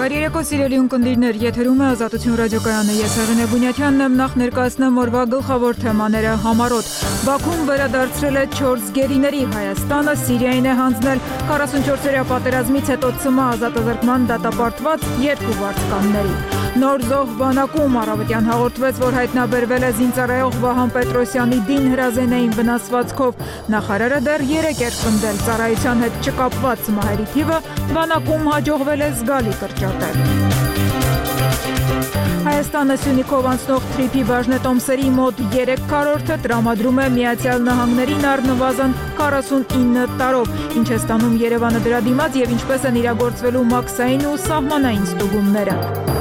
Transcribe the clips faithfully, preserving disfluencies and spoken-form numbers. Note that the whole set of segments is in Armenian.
Բարի երեկո սիրելի ունկնդիրներ, եթերում է Ազատություն ռադիոկայանը, ես Հեղինե Բունյաթյանն եմ, նախ ներկայացնեմ օրվա գլխավոր թեմաները համառոտ։ Բաքուն վերադարձրել է չորս գերիների, Հայաստանը Սիրիային է հանձնել քառասունչորսօրյա պատերազմից հետո ՑՄ ազատազրկման դատապարտված երկու վարձկանների։ Նոր զոհ բանակում առավոտյան հաղորդվեց, որ հայտնաբերվել է զինծառայող Վահան Պետրոսյանի դին հրազենային վնասվածքով։ Նախարարը դեռ երեկ էր պնդել ծառայության հետ չկապված մահերի թիվը, բանակում հաջողվել է զգալի կրճատել։ Հայաստանը Սյունիքով անցնող թրիփի բաժնետոմսերի մոտ երեք քառորդը տրամադրում է Միացյալ Նահանգներին առնվազն քառասունինը տարով, ինչ է ստանում Երևանը դրա դիմաց եւ ինչպես են իրագործվելու մաքսային ու սահմանային ստուգումները։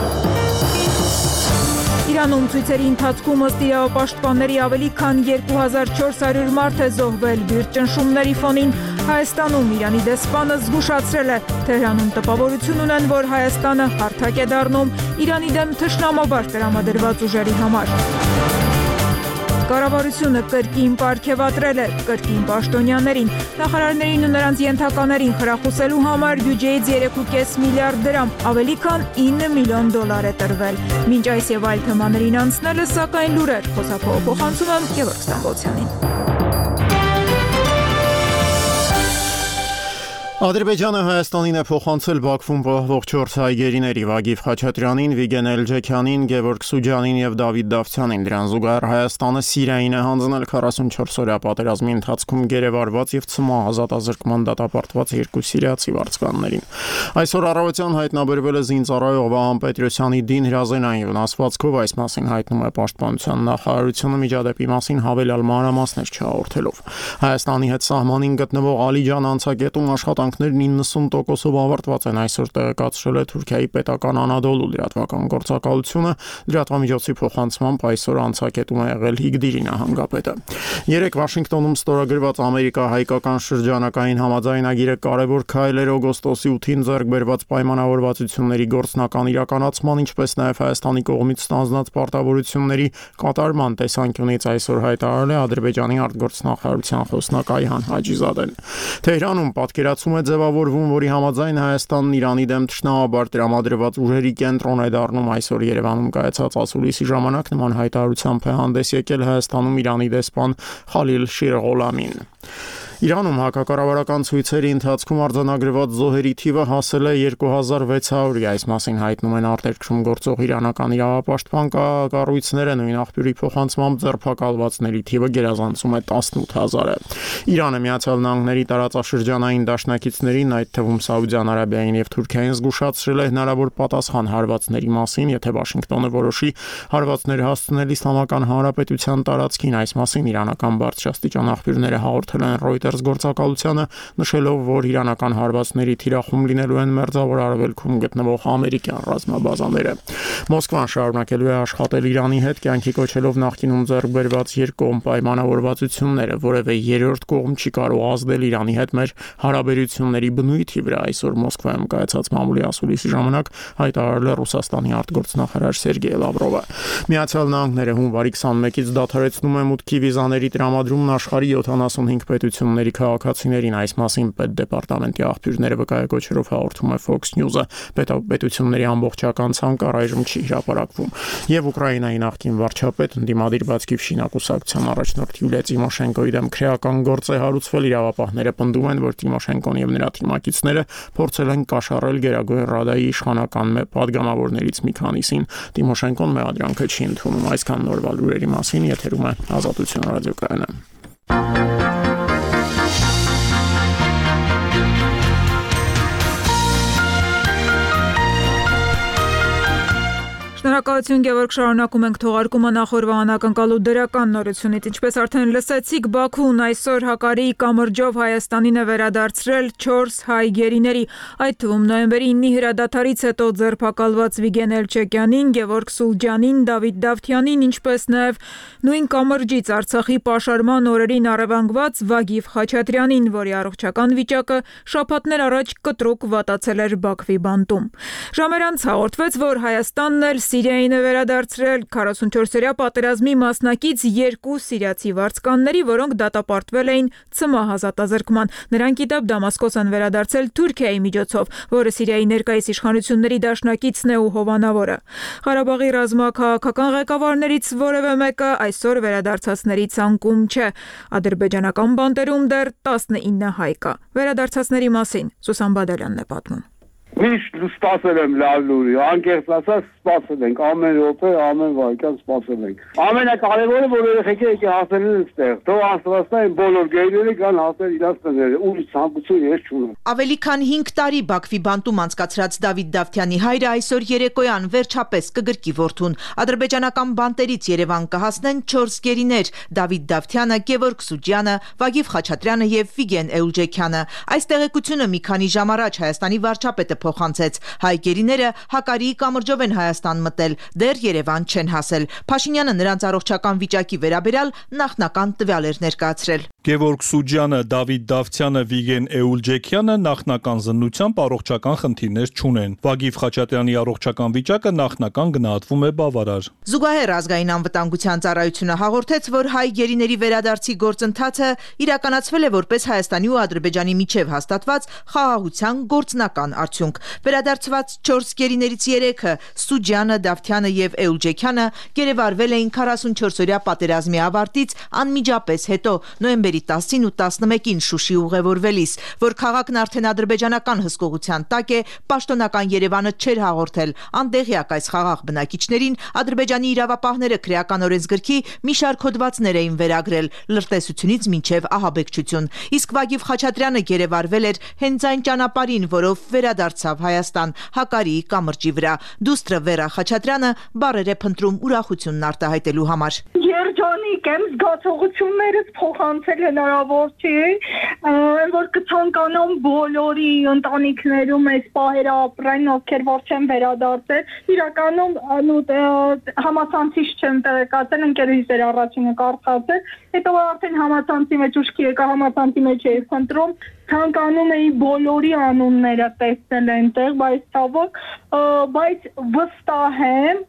Իրանում ցույցերի ընթացքում ըստ իրավապաշտպանների ավելի քան երկու հազար չորս հարյուր մարդ է զոհվել բիրտ ճնշումների ֆոնին։ Հայաստանում Իրանի դեսպանը զգուշացրել է, Թեհրանում տպավորություն ունեն, որ Հայաստանը հարթակ է դառնում Իրանի դեմ թշնամաբար տրամադրված ուժերի համար։ Կառավարությունը կրկին պարգևատրել է կրկին պաշտոնյաներին, նախարարներին ու նրանց ենթականերին խրախուսելու համար բյուջեից երեք ու կես միլիարդ դրամ, ավելի քան ինը միլիոն դոլար է տրվել։ Մինչ այս եւ այլ թեմաներին անցնելը, սակայն լուրեր, խոսափողը փոխանցում եմ Գևորգ Ստամբոլցյանին։ Ադրբեջանը Հայաստանին է փոխանցել Բաքվում պահվող չորս հայ գերիների՝ Վագիվ Խաչատրյանին, Վիգեն Էլջեքյանին, Գևորգ Սուջանին եւ Դավիթ Դավթյանին։ Դրան զուգահեռ Հայաստանը Սիրիային է հանձնել քառասունչորսօրյա պատերազմի ընթացքում գերեվարված եւ ՑՄ ազատազրկման դատապարտված երկու սիրիացի վարձկաններին։ Այսօր առավոտյան հայտնաբերվել է զինծառայող Վահան Պետրոսյանի դին հրազենային վնասվածքով, այս մասին հայտնում է Պաշտպանության նախարարությունը միջադեպի մասին հավելյալ մանրամասներ չհաղորդելով։ Հայաստանի հետ սահմանին գտնվող Ալիջան անցակետում աշխատանքներն իննսուն տոկոսով ավարտված են, այսօր տեղեկացրել է Թուրքիայի պետական Անադոլու լրատվական գործակալությունը։ Լրատվամիջոցի փոխանցմամբ այսօր անցակետում է եղել Իգդիրի նահանգապետը։ Երեկ Վաշինգտոնում ստորագրված ամերիկա-հայկական շրջանակային համաձայնագիրը կարևոր քայլ էր օգոստոսի ութին ձեռք բերված պայմանավորվածությունների գործնական իրականացման, ինչպես նաև Հայաստանի կողմից ստանձնած պարտավորությունների կատարման տեսանկյունից, այսօր հայտարարել է Ադրբեջանի արտգործնախարարության խոսնակ Այհան Հաջիզադեն։ Թեհրանում պատկերացում է ձևավորվում, որի համաձայն Հայաստանն Իրանի դեմ թշնամաբար տրամադրված ուժերի կենտրոն է դառնում։ Այսօր Երևանում կայացած ասուլիսի ժամանակ նման հայտարարությամբ է հանդես եկել Հայաստանում Իրանի դեսպան Խալիլ Շիրղոլամին։ Իրանում հակակառավարական ցույցերի ընթացքում արձանագրված զոհերի թիվը հասել է երկու հազար վեց հարյուրի, այս մասին հայտնում են արտերկրում գործող իրանական իրավապաշտպան կառույցները, նույն աղբյուրի փոխանցմամբ ձերբակալվածների թիվը գերազանցում է տասնութ հազարը։ Իրանը Միացյալ Նահանգների տարածաշրջանային դաշնակիցներին, այդ թվում Սաուդյան Արաբիային եւ Թուրքիային զգուշացրել է հնարավոր պատասխան հարվածների մասին, եթե Վաշինգտոնը որոշի հարվածներ հասցնել Իսլամական Հանրապետության տարածքին, այս մասին իրանական բարձրաստիճան աղբյուրները հաղորդել են Reuters գործակալությանը, նշելով, որ իրանական հարվածների թիրախում լինելու են մերձավոր արևելքում գտնվող ամերիկյան ռազմաբազաները։ Մոսկվան շարունակելու է աշխատել Իրանի հետ, կյանքի կոչելով նախկինում ձեռք բերված երկկողմ պայմանավորվածությունները, որևէ երրորդ կողմ չի կարող ազդել Իրանի հետ մեր հարաբերությունների բնույթի վրա, այսօր Մոսկվայում կայացած մամուլի ասուլիսի ժամանակ հայտարարել է Ռուսաստանի արտգործնախարար Սերգեյ Լավրովը։ Միացյալ Նահանգները հունվարի քսանմեկից դադարեցնում է մուտքի վիզաների տրամադրումն աշխարհի յոթանասունհինգ պետությունների քաղաքացիներին, այս մասին պետդեպարտամենտի աղբյուրները վկայակոչերով հաղորդում է Fox News-ը։ Պետությունների ամբողջական ցանկ առայժմ չի հրապարակվում։ Եվ Ուկրաինայի նախկին վարչապետ, ընդդիմադիր Բացկիվշինա կուսակցության առաջնորդ Յուլիա Տիմոշենկոյի դեմ քրեական գործ է հարուցվել։ Իրավապահները պնդում են, որ Տիմոշենկոն եւ նրա թիմակիցները փորձել են կաշառել Գերագույն Ռադայի իշխանական падգամավորներից մի քանիսին։ Տիմոշենկոն մեղադրանքը չի ընդունում։ Այսքան նորվա լուրերի մասին, եթերում է Ազատություն ռադիոկայանը։ Շնորհակալություն Գևորգ, շարունակում ենք թողարկումը նախորդ անակնկալու դրական նորությունից։ Ինչպես արդեն լսեցիք, Բաքուն այսօր Հակարիի կամրջով Հայաստանին է վերադարձրել չորս հայ գերիների, այդ թվում նոյեմբերի ինի հրադադարից հետո ձերբակալված Վիգեն Էլջեքյանին, Գևորգ Սուլջանին, Դավիթ Դավթյանին, ինչպես նաև նույն կամրջից Արցախի պաշարման օրերին առևանգված Վագիվ Խաչատրյանին, որի առողջական վիճակը շաբաթներ առաջ կտրուկ վատացել էր Բաքվի բանտում։ Ժամեր անց հաղորդվեց, որ Հայաստանն էլ Սիրիային է վերադարձրել քառասունչորսօրյա պատերազմի մասնակից երկու սիրիացի վարձկանների, որոնք դատապարտվել էին ՑՄՀ ազատազրկման։ Նրանք ի դեպ Դամասկոս են վերադարձել Թուրքիայի միջոցով, որը Սիրիայի ներկայիս իշխանությունների դաշնակիցն է ու հովանավորը։ Ղարաբաղի ռազմաքաղաքական ղեկավարներից որևէ մեկը այսօր վերադարձածների ցանկում չէ։ Ադրբեջանական բանտերում դեռ տասնինը հայ կա։ Վերադարձածների մասին Սուսան Բադալյանն է պատմում։ Միշտ սպասել եմ լավ լուրի, անկեղծ ասած սպասել ենք, ամեն րոպե, ամեն վայրկյան սպասել ենք։ Ամենակարևորը, որ երեխեքը եկե հասել են այստեղ, թող աստվածային բոլոր գերիները կան հասել իրաց տները, ուրիշ ցանկություն ես չունեմ։ Ավելի քան հինգ տարի Բաքվի բանտում անցկացրած Դավիթ Դավթյանի հայրը այսօր երեկոյան վերջապես կգրկի որդուն։ Ադրբեջանական բանտերից Երևան կհասնեն չորս գերիներ՝ Դավիթ Դավթյանը, Գևորգ Սուջյանը, Վագիվ Խաչատրյանը եւ Վիգեն Էուլջեքյանը։ Այս տեղեկությունը մի քանի ժամ առաջ Հայաստանի վարչապետը փոխանցեց։ Հայ գերիները Հակարիի կամրջով են Հայաստան մտել, դեռ Երևան չեն հասել։ Փաշինյանը նրանց առողջական վիճակի վերաբերյալ նախնական տվյալ էր ներկայացրել։ Գևորգ Սուջյանը, Դավիթ Դավթյանը, Վիգեն Էուլջեքյանը նախնական զննությամբ առողջական խնդիրներ չունեն։ Վագիվ Խաչատրյանի առողջական վիճակը նախնական գնահատվում է բավարար։ Զուգահեռ ազգային անվտանգության ծառայությունը հաղորդեց, որ հայ գերիների վերադարձի գործընթացը իրականացվել է որպես Հայաստանի ու Ադրբեջանի միջև հաստատված խաղաղության գործնական արդյունք։ Վերադարձված չորս գերիներից երեքը՝ Սուջյանը, Դավթյանը եւ Էուլջեքյանը գերեվարվել էին քառասունչորսօրյա պատերազմի ավարտից անմիջապես հետո, նոյեմբերի տասին ու տասնմեկին Շուշի ուղևորվելիս, որ քաղաքն արդեն ադրբեջանական հսկողության տակ է, պաշտոնական Երևանը չէր հաղորդել անդեղյակ այս խաղաղ բնակիչներին Ադրբեջանի իրավապահները քրեական օրենսգրքի մի շարք հոդվածներ էին վերագրել լրտեսությունից մինչև ահաբեկչություն։ Իսկ Վագիվ Խաչատրյանը գերեվարվել էր հենց այն ճանապարհին, որով վերադարձավ Հայաստան Հակարիի կամրջի վրա։ Դուստրը Վերա Խաչատրյանը բառեր է փնտրում ուրախությունն արտահայտելու համար։ Երջանիկ եմ, զգացողություններս փոխանցել հնարավոր չի, որ կցանկանամ բոլորի ընտանիքներում այս պահերը ապրեն, ովքեր որ չեն վերադարձել։ Իրականում համացանցից չեմ տեղեկացել, ընկերուհիս էր առաջինը կարծացել, հետո արդեն համացանցի մեջ ուշքի եկա, համացանցի մեջ էի խնդրում, ցանկանում էի բոլորի անունները տեսնել այնտեղ, բայց ցավոք, բայց վստահ եմ,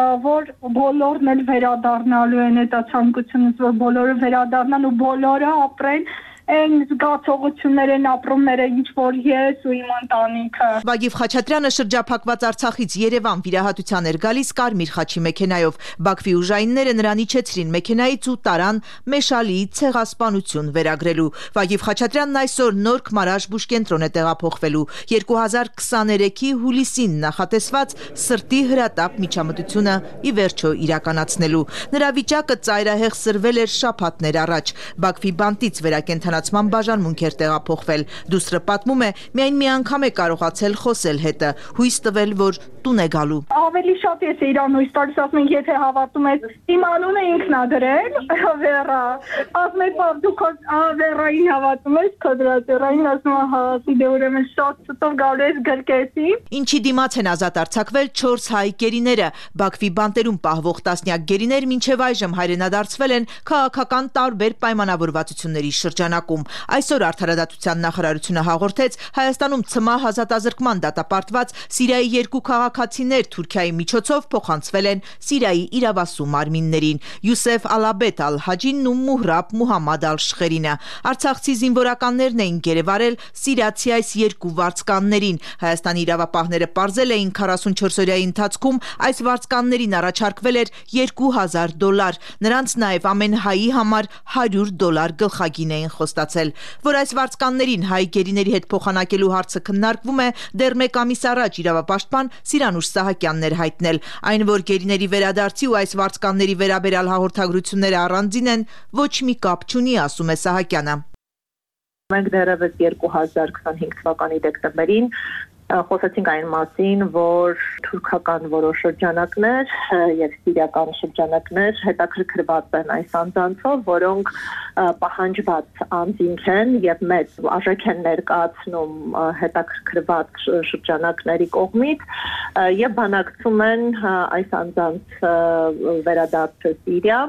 որ բոլորն էլ վերադառնալու են այդ ցանկությունից, որ բոլորը վերադառնան ու բոլորը ապրեն այն զգացողություններ են ապրումները, ինչ որ ես ու իմ ընտանիքը։ Վագիվ Խաչատրյանը շրջափակված Արցախից Երևան վիրահատության էր գալիս կարմիր խաչի մեքենայով։ Բաքվի ուժայինները նրան իջեցրին մեքենայից ու տարան Մեշալիի ցեղասպանություն վերագրելու։ Վագիվ Խաչատրյանն այսօր նոր Քմարաշ բուժկենտրոն է տեղափոխվելու։ երկու հազար քսաներեքի հուլիսին նախատեսված սրտի հրատապ միջամտությունը ի վերջո իրականացնելու։ Նրա վիճակը ծայրահեղ սրվել էր շաբաթներ առաջ։ Բաքվի բանտից վերակենդանացման բաժանմունք էր տեղափոխվել։ Դուստրը պատմում է, միայն մի անգամ է կարողացել խոսել հետը, հույս տվել, որ տուն է գալու։ Ավելի շատ ես իրան հույս տալիս, ասում ենք, եթե հավատում ես, իմ անունը ինքն ա դրել, Վերա։ Ասում եք, դու քո Վերային հավատում ես, քո դրած Վերային, ասում եմ, հա, դե ուրեմն շատ շուտով գալու ես գրկեցի։ Ինչի դիմաց են ազատ արձակվել չորս հայ գերիները։ Բաքվի բանտերում պահվող տասնյակ գերիներ մինչև այժմ հայրենադարձվել են քաղաքական տարբեր պայմանավորվածությունների շրջանակում։ Այսօր Արդարադատության նախարարությունը հաղորդեց Հայաստանում ՑՄՀ ազատազրկման դատապարտված Սիրիայի երկու քաղաքացիներ Թուրքիայի միջոցով փոխանցվել են Սիրիայի իրավասու մարմիններին՝ Յուսեֆ Ալաբետ Ալ-Հաջինն ու Մուհրաբ Մուհամմադ Ալ-Շխերինը։ Արցախցի զինվորականներն էին գերեվարել սիրիացի այս երկու վարձկաններին։ Հայաստանի իրավապահները պարզել էին քառասունչորսօրյայի ընթացքում այս վարձկաններին առաջարկվել էր երկու հազար դոլար։ Նրանց նաև ամեն հայի համար հարյուր դոլար գլխագին էին խոստացել։ Որ այս վարձկաններին հայ գերիների հետ փոխանակելու հարցը քննարկվում է, դեռ մեկ ամիս առաջ իրավապաշտպան Սիրանուշ Սահակյանն էր հայտնել։ Այն, որ գերիների վերադարձի ու այս վարձկանների վերաբերյալ հաղորդագրությունները առանձին են, ոչ մի կապ չունի, ասում է Սահակյանը։ Մենք դեռևս երկու հազար քսանհինգ թվականի դեկտեմբերին խոսեցինք այն մասին, որ թուրքական որոշ շրջանակներ եւ սիրիական շրջանակներ հետաքրքրված են այս անձանցով, որոնք պահանջված անձինք են եւ մեծ արժեք են ներկայացնում հետաքրքրված շրջանակների կողմից եւ բանակցում են այս անձանց վերադարձը Սիրիա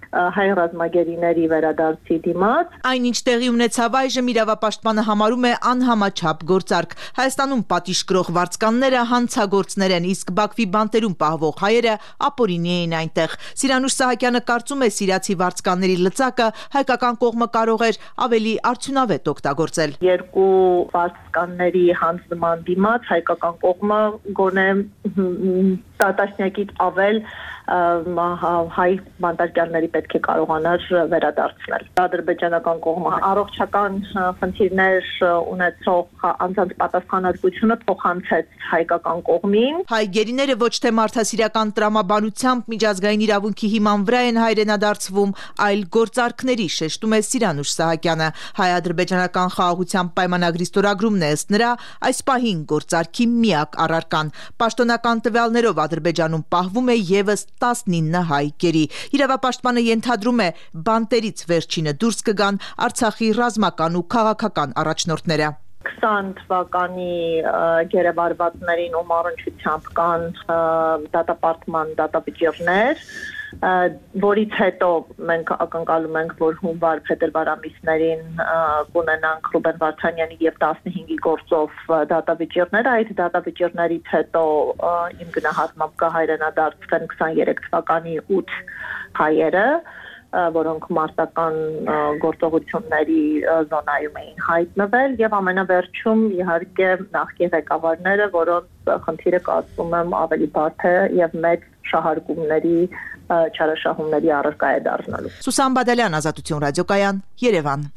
հայ ռազմագերիների վերադարձի դիմաց։ Այնինչ տեղի ունեցավ այժմ իրավապաշտպանը համարում է անհամաչափ գործարք։ Հայաստանում պատիժ կրող վարձկանները հանցագործներ են, իսկ Բաքվի բանտերում պահվող հայերը ապօրինի էին այնտեղ։ Սիրանուշ Սահակյանը կարծում է սիրիացի վարձկանների լծակը հայկական կողմը կարող էր ավելի արդյունավետ օգտագործել։ Երկու վարձկանների հանձնման դիմաց հայկական կողմը գոնե տասնյակից ավել հայ բանտարկյալների պետք է կարողանար վերադարձնել։ Ադրբեջանական կողմը առողջական խնդիրներ ունեցող անձանց պատասխանատվությունը փոխանցեց հայկական կողմին։ Հայ գերիները ոչ թե մարդասիրական տրամաբանությամբ միջազգային իրավունքի հիման վրա են հայրենադարձվում, այլ գործարքների, շեշտում է Սիրանուշ Սահակյանը։ Հայ-ադրբեջանական խաղաղության պայմանագրի ստորագրումն է ըստ նրա այս պահին գործարքի միակ առարկան։ Պաշտոնական տվյալներով Ադրբեջանում պահվում է եւս տասնինը հայ գերի։ Իրավապաշտպանը ենթադրում է բանտերից վերջինը դուրս կգան Արցախի ռազմական ու քաղաքական առաջնորդները։ քսան թվականի գերեվարվածներին ում առնչությամբ կան դատապարտման դատավճիռներ, որից հետո մենք ակնկալում ենք, որ հունվար փետրվար ամիսներին կունենանք Ռուբեն Վարդանյանի եւ տասնհինգի գործով դատավճիռներ։ Այդ դատավճիռներից հետո իմ գնահատմամբ կհայրենադարձվեն քսաներեք թվականի ութ հայերը, որոնք մարտական գործողությունների զոնայում էին հայտնվել, եւ ամենավերջում իհարկե նախկին ղեկավարները, որոնց խնդիրը կարծում եմ ավելի բարդ է եւ մեծ շահարկումների չարաշահումների առարկա է դառնալու։ Սուսան Բադալյան, Ազատություն ռադիոկայան, Երևան։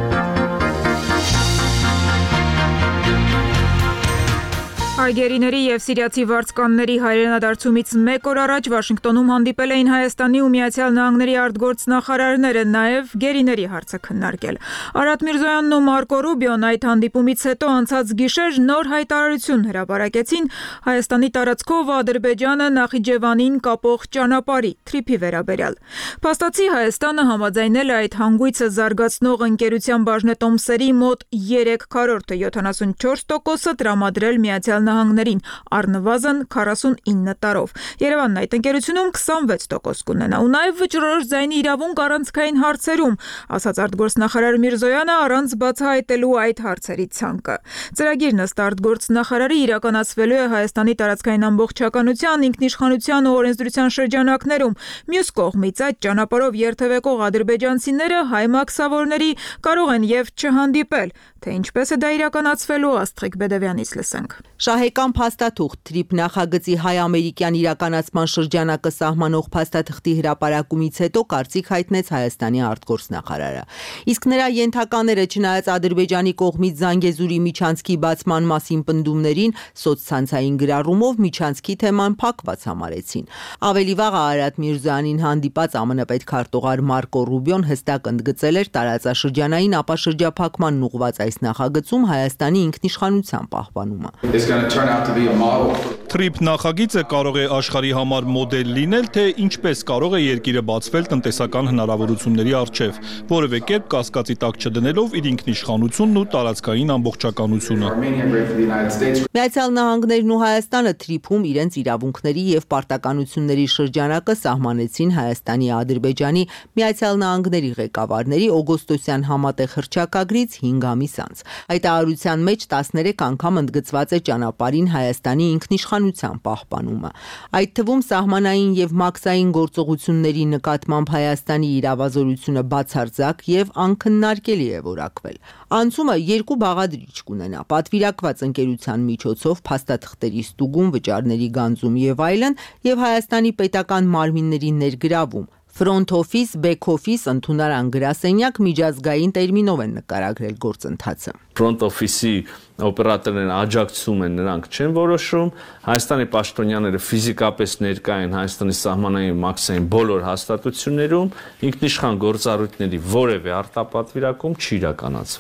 Հայ գերիների եւ սիրիացի վարձկանների հայրենադարձումից մեկ օր առաջ Վաշինգտոնում հանդիպել էին Հայաստանի ու Միացյալ Նահանգների արտգործնախարարները, նաեւ գերիների հարցը քննարկել։ Արադ Միրզոյանն ու Մարկո Ռուբիոն այդ հանդիպումից հետո անցած գիշեր նոր հայտարարություն հրապարակեցին Հայաստանի տարածքով Ադրբեջանը Նախիջևանին կապող ճանապարհի թրիփի վերաբերյալ։ Փաստացի Հայաստանը համաձայնել է այդ հանգույցը զարգացնող ընկերության բաժնետոմսերի մոտ երեք քառորդը յոթանասունչորս տոկոսը տրամադրել Միացյալ Նահանգներին առնվազն քառասունինը տարով։ Երևանն այդ ընկերությունում քսանվեց տոկոս կունենա ու նաև վճռորոշ ձայնի իրավունք առանցքային հարցերում, ասաց արտգործնախարար Միրզոյանը առանց բացահայտելու այդ հարցերի ցանկը։ Ծրագիրն ըստ արտգործնախարարի իրականացվելու է Հայաստանի տարածքային ամբողջականության, ինքնիշխանության ու օրենսդրության շրջանակներում։ Մյուս կողմից այդ ճանապարհով երթևեկող ադրբեջանցիները հայ մաքսավորների կարող են եւ չհանդիպել, թե ինչպես է դա իրականացվելու, Աստղիկ Բեդևյանից լսենք։ Շահեկան փաստաթուղթ թրիփ նախագծի հայ-ամերիկյան իրականացման շրջանակը սահմանող փաստաթղթի հրապարակումից հետո կարծիք հայտնեց Հայաստանի արտգործնախարարը։ Իսկ նրա ենթակաները, չնայած Ադրբեջանի կողմից Զանգեզուրի միջանցքի բացման մասին պնդումներին, սոցցանցային գրառումով միջանցքի թեման փակված համարեցին։ Ավելի վաղ Արադ Միրզոյանին հանդիպած ԱՄՆ պետքարտուղար Մարկո Ռուբիոն հստակ ընդգծել էր տարածաշրջանային ապաշրջափակմանն ուղղված այս նախագծում Հայաստանի ինքնիշխանության պահպանումը։ Թրիփ նախագիծը կարող է աշխարհի համար մոդել լինել, թե ինչպես կարող է երկիրը բացվել տնտեսական հնարավորությունների առջև, որևէ կերպ կասկածի տակ չդնելով իր ինքնիշխանությունն ու տարածքային ամբողջականությունը։ Միացյալ Նահանգներն ու Հայաստանը թրիփում իրենց իրավունքների եւ պարտականությունների շրջանակը սահմանեցին Հայաստանի, Ադրբեջանի, Միացյալ Նահանգների ղեկավարների օգոստոսյան համատեղ հռչակագրից հինգ ամիս անց։ Հայտարարության մեջ տասներեք անգամ ընդգծված է ճանապարհին Հայաստանի ինքնիշխանության պահպանումը։ Այդ թվում սահմանային եւ մաքսային գործողությունների նկատմամբ Հայաստանի իրավազորությունը բացարձակ եւ անքննարկելի է որակվել։ Անցումը երկու բաղադրիչ կունենա՝ պատվիրակված ընկերության միջոցով փաստաթղթերի ստուգում, վճարների գանձում եւ այլն, եւ Հայաստանի պետական մարմինների ներգրավում։ Front office, back office, ընդունարան գրասենյակ միջազգային տերմինով են նկարագրել գործընթացը։ Front office-ի օպերատորներն աջակցում են, նրանք չեն որոշում։ Հայաստանի պաշտոնյաները ֆիզիկապես ներկա են Հայաստանի սահմանային մաքսային բոլոր հաստատություններում, ինքնիշխան գործառույթների որևէ արտապատվիրակում չի իրականացվում։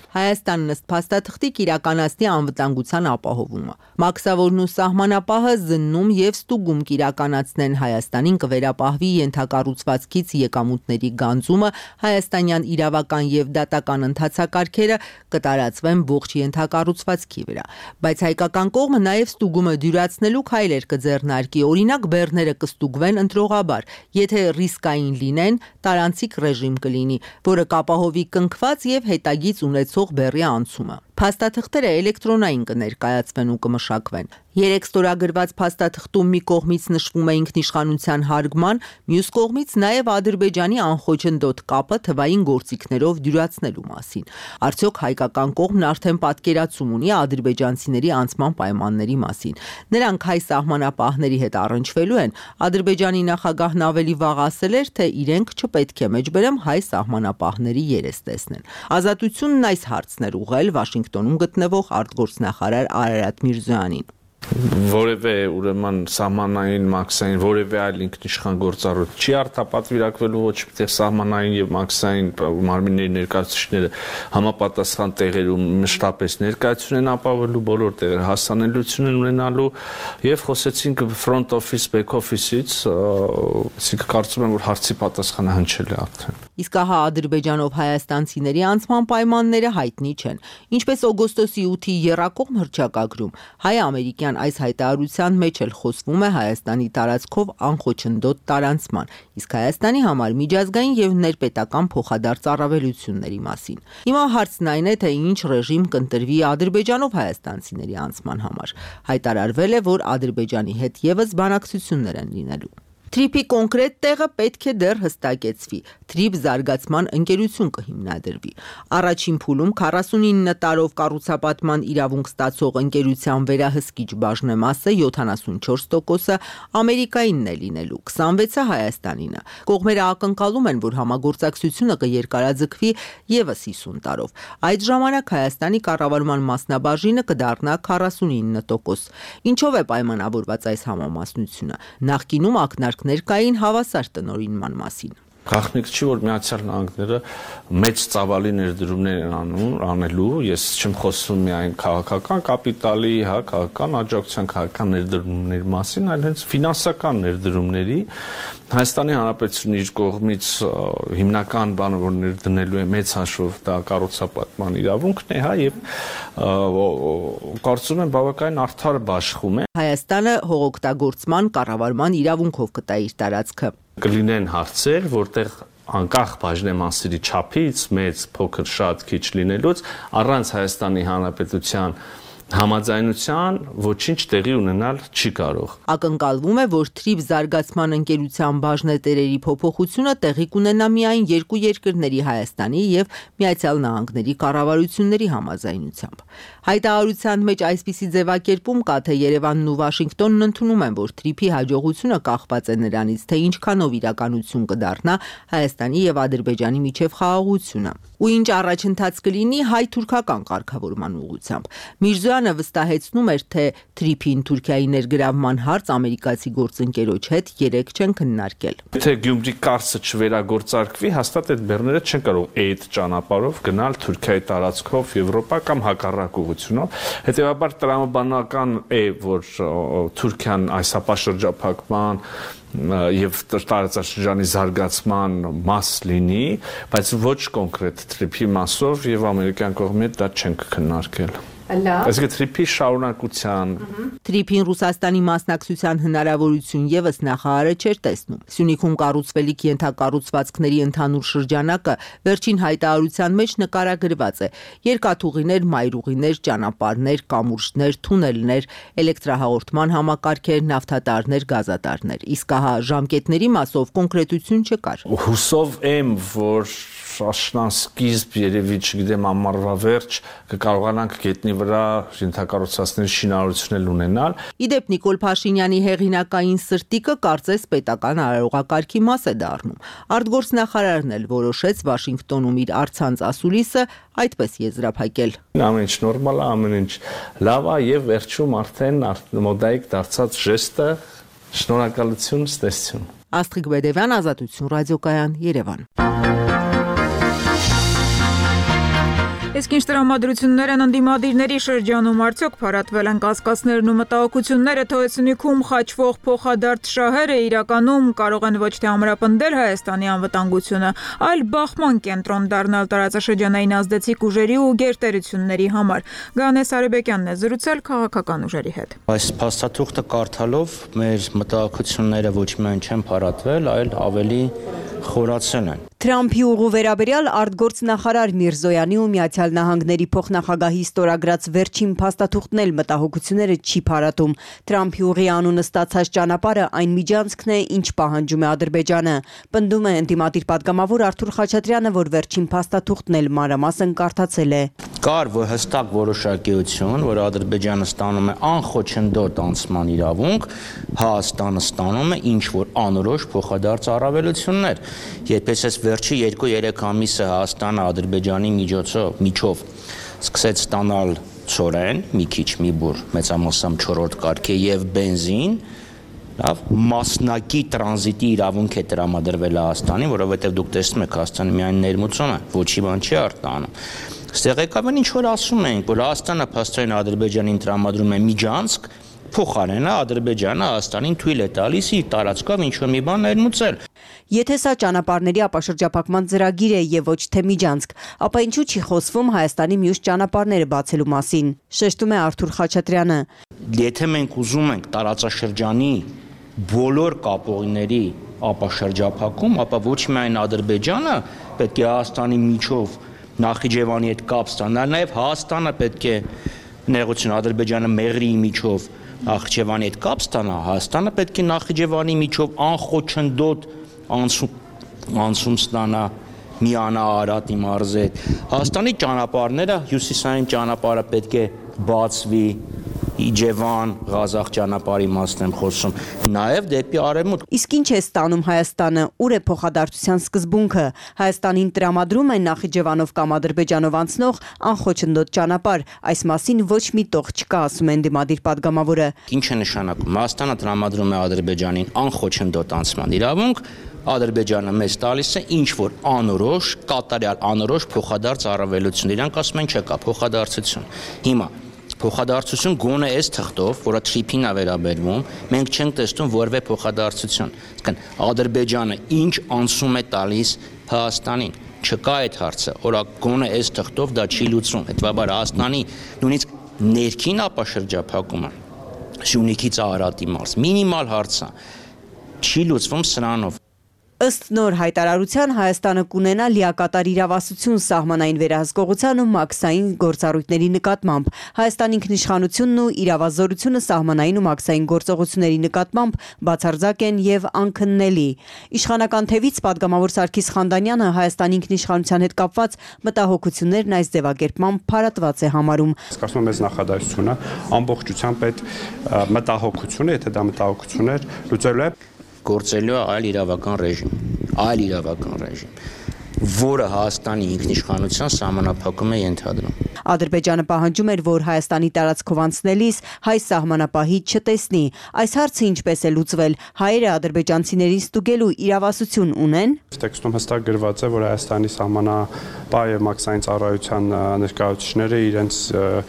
Հայաստանն ըստ փաստաթղթի կիրականացնի անվտանգության ապահովումը։ Մաքսավորն ու սահմանապահը զննում եւ ստուգում կիրականացնեն Հայաստանին կվերապահվի ենթակառուցվածքից եկամուտների գանձումը, հայաստանյան իրավական եւ դատական ընթացակարգերը կտարածվեն ողջ ենթակառուցվածքի վրա։ Բայց հայկական կողմը նաեւ ստուգումը դյուրացնելու քայլեր կձեռնարկի, օրինակ բեռները կստուգվեն ընտրողաբար, եթե ռիսկային լինեն, տարանցիկ ռեժիմ կլինի, որը կապահովի կնքված եւ հետագից ունեցող բեռի անցումը։ Փաստաթղթերը էլեկտրոնային կներկայացվեն ու կմշակվեն։ Երեք ստորագրված փաստաթղթում մի կողմից նշվում է ինքնիշխանության հարգման, մյուս կողմից նաև Ադրբեջանի անխոչնդոտ կապը թվային գործիքներով դյուրացնելու մասին։ Արդյոք հայկական կողմն արդեն պատկերացում ունի ադրբեջանցիների անցման պայմանների մասին։ Նրանք հայ սահմանապահների հետ առնչվելու են։ Ադրբեջանի նախագահն ավելի վաղ ասել էր, թե իրենք չպետք է մեջբերեմ հայ սահմանապահների երես տեսնեն։ Ազատությունն այս հարցն էր ուղղել Վաշինգտոնում գտնվող արտգործնախարար Արարատ Միրզոյանին։ Որևէ ուրեմն սահմանային մաքսային որևէ այլ ինքնիշխան գործառույթ չի արտապատվիրակվելու ոչ միտեղ սահմանային եւ մաքսային մարմինների ներկայացուցիչները համապատասխան տեղերում մշտապես ներկայացություն են ապավելու, բոլոր տեղերը հասանելիություն են ունենալու եւ խոսեցինք front office back office-ից, այսինքն կարծում եմ որ հարցի պատասխանը հնչել է արդեն։ Իսկ ահա Ադրբեջանով հայաստանցիների անցման պայմանները հայտնի չեն։ Ինչպես օգոստոսի ութի եռակողմ հռչակագրում հայ-ամերիկյան այս հայտարարության մեջ էլ խոսվում է Հայաստանի տարածքով անխոչնդոտ տարանցման, իսկ Հայաստանի համար միջազգային եւ ներպետական փոխադարձ առավելությունների մասին։ Հիմա հարցն այն է, թե ինչ ռեժիմ կընտրվի Ադրբեջանով հայաստանցիների անցման համար։ Հայտարարվել է, որ Ադրբեջանի հետ եւս բանակցություններ են լինելու։ Թրիփի կոնկրետ տեղը պետք է դեռ հստակեցվի։ Թրիփ զարգացման ընկերություն կհիմնադրվի։ Առաջին փուլում քառասունինը տարով կառուցապատման իրավունք ստացող ընկերության վերահսկիչ բաժնեմասը յոթանասունչորս տոկոսը Ամերիկայինն է լինելու, քսանվեցը Հայաստանինը։ Կողմերը ակնկալում են, որ համագործակցությունը կերկարաձգվի եւս հիսուն տարով։ Այդ ժամանակ Հայաստանի կառավարման մասնաբաժինը կդառնա քառասունինը տոկոս։ Ինչով է պայմանավորված այս համամասնությունը։ Նախկինում ակնարկ ներկային հավասար տնօրինման մասին։ Գաղտնիք չի, որ Միացյալ Նահանգները մեծ ծավալի ներդրումներ են անում, անելու, ես չեմ խոսում միայն քաղաքական կապիտալի, հա, քաղաքական աջակցության, քաղաքական ներդրումների մասին, այլ հենց ֆինանսական ներդրումների։ Հայաստանի Հանրապետությունը իր կողմից հիմնական բանը, որ ներդնելու է մեծ հաշվով, դա կառուցապատման իրավունքն է, հա, եւ կարծում եմ բավականին արդար բաշխում է։ Հայաստանը հողօգտագործման կառավարման իրավունքով կտա իր տարածքը։ Կլինեն հարցեր, որտեղ անկախ բաժնեմասերի չափից, մեծ, փոքր, շատ, քիչ լինելուց, առանց Հայաստանի Հանրապետության համաձայնության ոչինչ տեղի ունենալ չի կարող։ Ակնկալվում է, որ Թրիփ զարգացման ընկերության բաժնետերերի փոփոխությունը տեղի կունենա միայն երկու երկրների Հայաստանի եւ Միացյալ Նահանգների կառավարությունների համաձայնությամբ։ Հայտարարության մեջ այսպիսի ձևակերպում կա, թե Երևանն ու Վաշինգտոնն ընդունում են, որ Թրիփի հաջողությունը կախված է նրանից, թե ինչքանով իրականություն կդառնա Հայաստանի եւ Ադրբեջանի միջև խաղաղությունը։ Ու ինչ առաջընթաց կլինի հայ-թուրքական կարգավորման ուղղությամբ։ Միրզոյանը վստահեցնում էր, թե Թրիփին Թուրքիայի ներգրավման հարց ամերիկացի գործընկերոջ հետ երեք չեն քննարկել։ Եթե Գյումրի կարծը չվերագործարկվի, հաստատ այդ բեռները չեն կարող այդ ճանապարհով գնալ Թուրքիայի տարածքով Եվրոպա կամ հակառակ ուղղությունով։ Հետևաբար տրամաբանական է, որ Թուրքիան այս հապաշրջափակման եւ տարածաշրջանի զարգացման մաս լինի, բայց ոչ կոնկրետ Թրիփի մասով եւ ամերիկյան կողմի դա չենք քննարկել։ Այսինքն Թրիփի շարունակության Թրիփին Ռուսաստանի մասնակցության հնարավորություն եւս նախարարը չէր տեսնում։ Սյունիքում կառուցվելիք ենթակառուցվածքների ընդհանուր շրջանակը վերջին հայտարարության մեջ նկարագրված է. երկաթուղիներ, մայրուղիներ, ճանապարհներ, կամուրջներ, թունելներ, էլեկտրահաղորդման համակարգեր, նավթատարներ, գազատարներ։ Իսկ ահա ժամկետների մասով կոնկրետություն չկար։ Հուսով եմ, որ աշնան սկիզբ երևի չգիտեմ ամառվա վերջ կկարողանանք գետնի վրա ենթակառուցվածքների շինարարություն ունենալ։ Իդեպ Նիկոլ Փաշինյանի հեղինակային սրտիկը կարծես պետական արարողակարգի մաս է դառնում։ Արտգործնախարարն էլ որոշեց Վաշինգտոնում իր առցանց ասուլիսը այդպես եզրափակել։ Ամեն ինչ նորմալ է, ամեն ինչ լավ է եւ վերջում արդեն մոդայիկ դարձած ժեստը շնորհակալություն, ստեսություն։ Աստղիկ Բեդևյան, Ազատություն ռադիոկայան, Երևան։ Իսկ ինչ տրամադրություններ են ընդդիմադիրների շրջանում, արդյոք փարատվել են կասկածներն ու մտահոգությունները, թե Էթնիկում խաչվող փոխադարձ շահերը իրականում կարող են ոչ թե ամրապնդել Հայաստանի անվտանգությունը, այլ բախման կենտրոն դառնալ տարածաշրջանային ազդեցիկ ուժերի ու գերտերությունների համար։ Գանե Սարեբեկյանն է զրուցել քաղաքական ուժերի հետ։ Այս փաստաթուղթը կարդալով մեր մտահոգությունները ոչ միայն չեն փարատվել, այլ ավելի խորացել են։ Թրամփի ուղու վերաբերյալ արտգործնախարար Միրզոյանի ու Միացյալ Նահանգների փոխնախագահի ստորագրած վերջին փաստաթուղթն էլ մտահոգությունները չի փարատում։ Թրամփի ուղի անունը ստացած ճանապարհը այն միջանցքն է, ինչ պահանջում է Ադրբեջանը։ Պնդում է ընդդիմադիր պատգամավոր Արթուր Խաչատրյանը, որ վերջին փաստաթուղթն էլ մանրամասն կարդացել է։ Կար հստակ որոշակիություն, որ Ադրբեջանը ստանում է անխոչնդոտ անցման իրավունք, Հայաստանը ստանում է ինչ որ անորոշ փոխադարձ առավելություններ։ Երբես այս վերջի երկու-երեք ամիսը Հայաստանը Ադրբեջանի միջոցով միջով սկսեց ստանալ ծորեն, մի քիչ մի բուր, մեծամասամբ չորրորդ կարգի եւ բենզին, լավ, մասնակի տրանզիտի իրավունք է տրամադրվել Հայաստանին, որովհետեւ դուք տեսնում եք Հայաստանը միայն ներմուծում է, ոչի բան չի արտանում։ Ստեղ եկավ ինչ որ ասում ենք, որ Հայաստանը փաստորեն Ադրբեջանին տրամադրում է միջանցք, փոխարենը Ադրբեջանը Հայաստանին թույլ է տալիս իր տարածքով ինչ որ մի բան ներմուծել։ Եթե սա ճանապարհների ապաշրջափակման ծրագիր է եւ ոչ թե միջանցք, ապա ինչու չի խոսվում Հայաստանի մյուս ճանապարհները բացելու մասին, շեշտում է Արթուր Խաչատրյանը։ Եթե մենք ուզում ենք տարածաշրջանի բոլոր կապողիների ապաշրջափակում, ապա ոչ միայն Ադրբեջանը պետք է Հայաստանի միջով Նախիջևանի հետ կապ ստանալ, նաև Հայաստանը պետք է նեղություն Ադրբեջանը Մեղրիի միջով Նախիջևանի հետ կապ ստանա, Հայաստանը պետք է Նախիջևանի միջով անխոչնդոտ անցում անցում ստանա, միանա Արարատի մարզի հետ։ Հայաստանի ճանապարհները, հյուսիսային ճանապարհը պետք է բացվի, Իջևան, Ղազախ ճանապարհի մասն եմ խոսում, նաև դեպի արևմուտք։ Իսկ ինչ է ստանում Հայաստանը, ուր է փոխադարձության սկզբունքը։ Հայաստանին տրամադրում են Նախիջևանով կամ Ադրբեջանով անցնող անխոչնդոտ ճանապարհ, այս մասին ոչ մի տող չկա, ասում են դիմադիր պատգամավորը։ Ինչ է նշանակում։ Հայաստանը տրամադրում է Ադրբեջանին անխոչնդոտ անցման իրավունք, Ադրբեջանը մեզ տալիս է ինչ որ անորոշ, կատարյալ անորոշ փոխադարձ առավելություն։ Իրանք ասում են չկա փոխադարձություն։ Հիմա փոխադարձություն գոնե այս թղթով, որը թրիփին է վերաբերվում, մենք չենք տեսնում որևէ փոխադարձություն։ Իսկն Ադրբեջանը ինչ անցում է տալիս Հայաստանին, չկա այդ հարցը, որը գոնե այս թղթով դա չի լուծվում։ Հետևաբար Հայաստանի նույնիսկ ներքին ապաշրջափակումը Սյունիքից Արարատի մարզ մինիմալ հարց է, չի լուծվում սրանով։ Ըստ նոր հայտարարության Հայաստանը կունենա լիակատար իրավասություն սահմանային վերահսկողության ու մաքսային գործառույթների նկատմամբ։ Հայաստանի ինքնիշխանությունն ու իրավազորությունը սահմանային ու մաքսային գործողությունների նկատմամբ բացարձակ են եւ անքննելի։ Իշխանական թևից պատգամավոր Սարգիս Խանդանյանը Հայաստանի ինքնիշխանության հետ կապված մտահոգություններն այս ձևակերպմամբ փարատված է համարում։ Կարծում եմ, մեզ նախադասությունը ամբողջությամբ այդ մտահոգությունը, եթե դա մտահոգություն էր, լուծելու է գործելու է այլ իրավական ռեժիմ, այլ իրավական ռեժիմ, որը Հայաստանի ինքնիշխանության սահմանափակում է ենթադրում։ Ադրբեջանը պահանջում էր, որ Հայաստանի տարածքով անցնելիս հայ սահմանապահի չտեսնի։ Այս հարցը ինչպես է լուծվել, հայերը ադրբեջանցիներին ստուգելու իրավասություն ունեն։ Տեքստում հստակ գրված է, որ Հայաստանի սահմանապահ եւ մաքսային ծառայության ներկայացուցիչները իրենց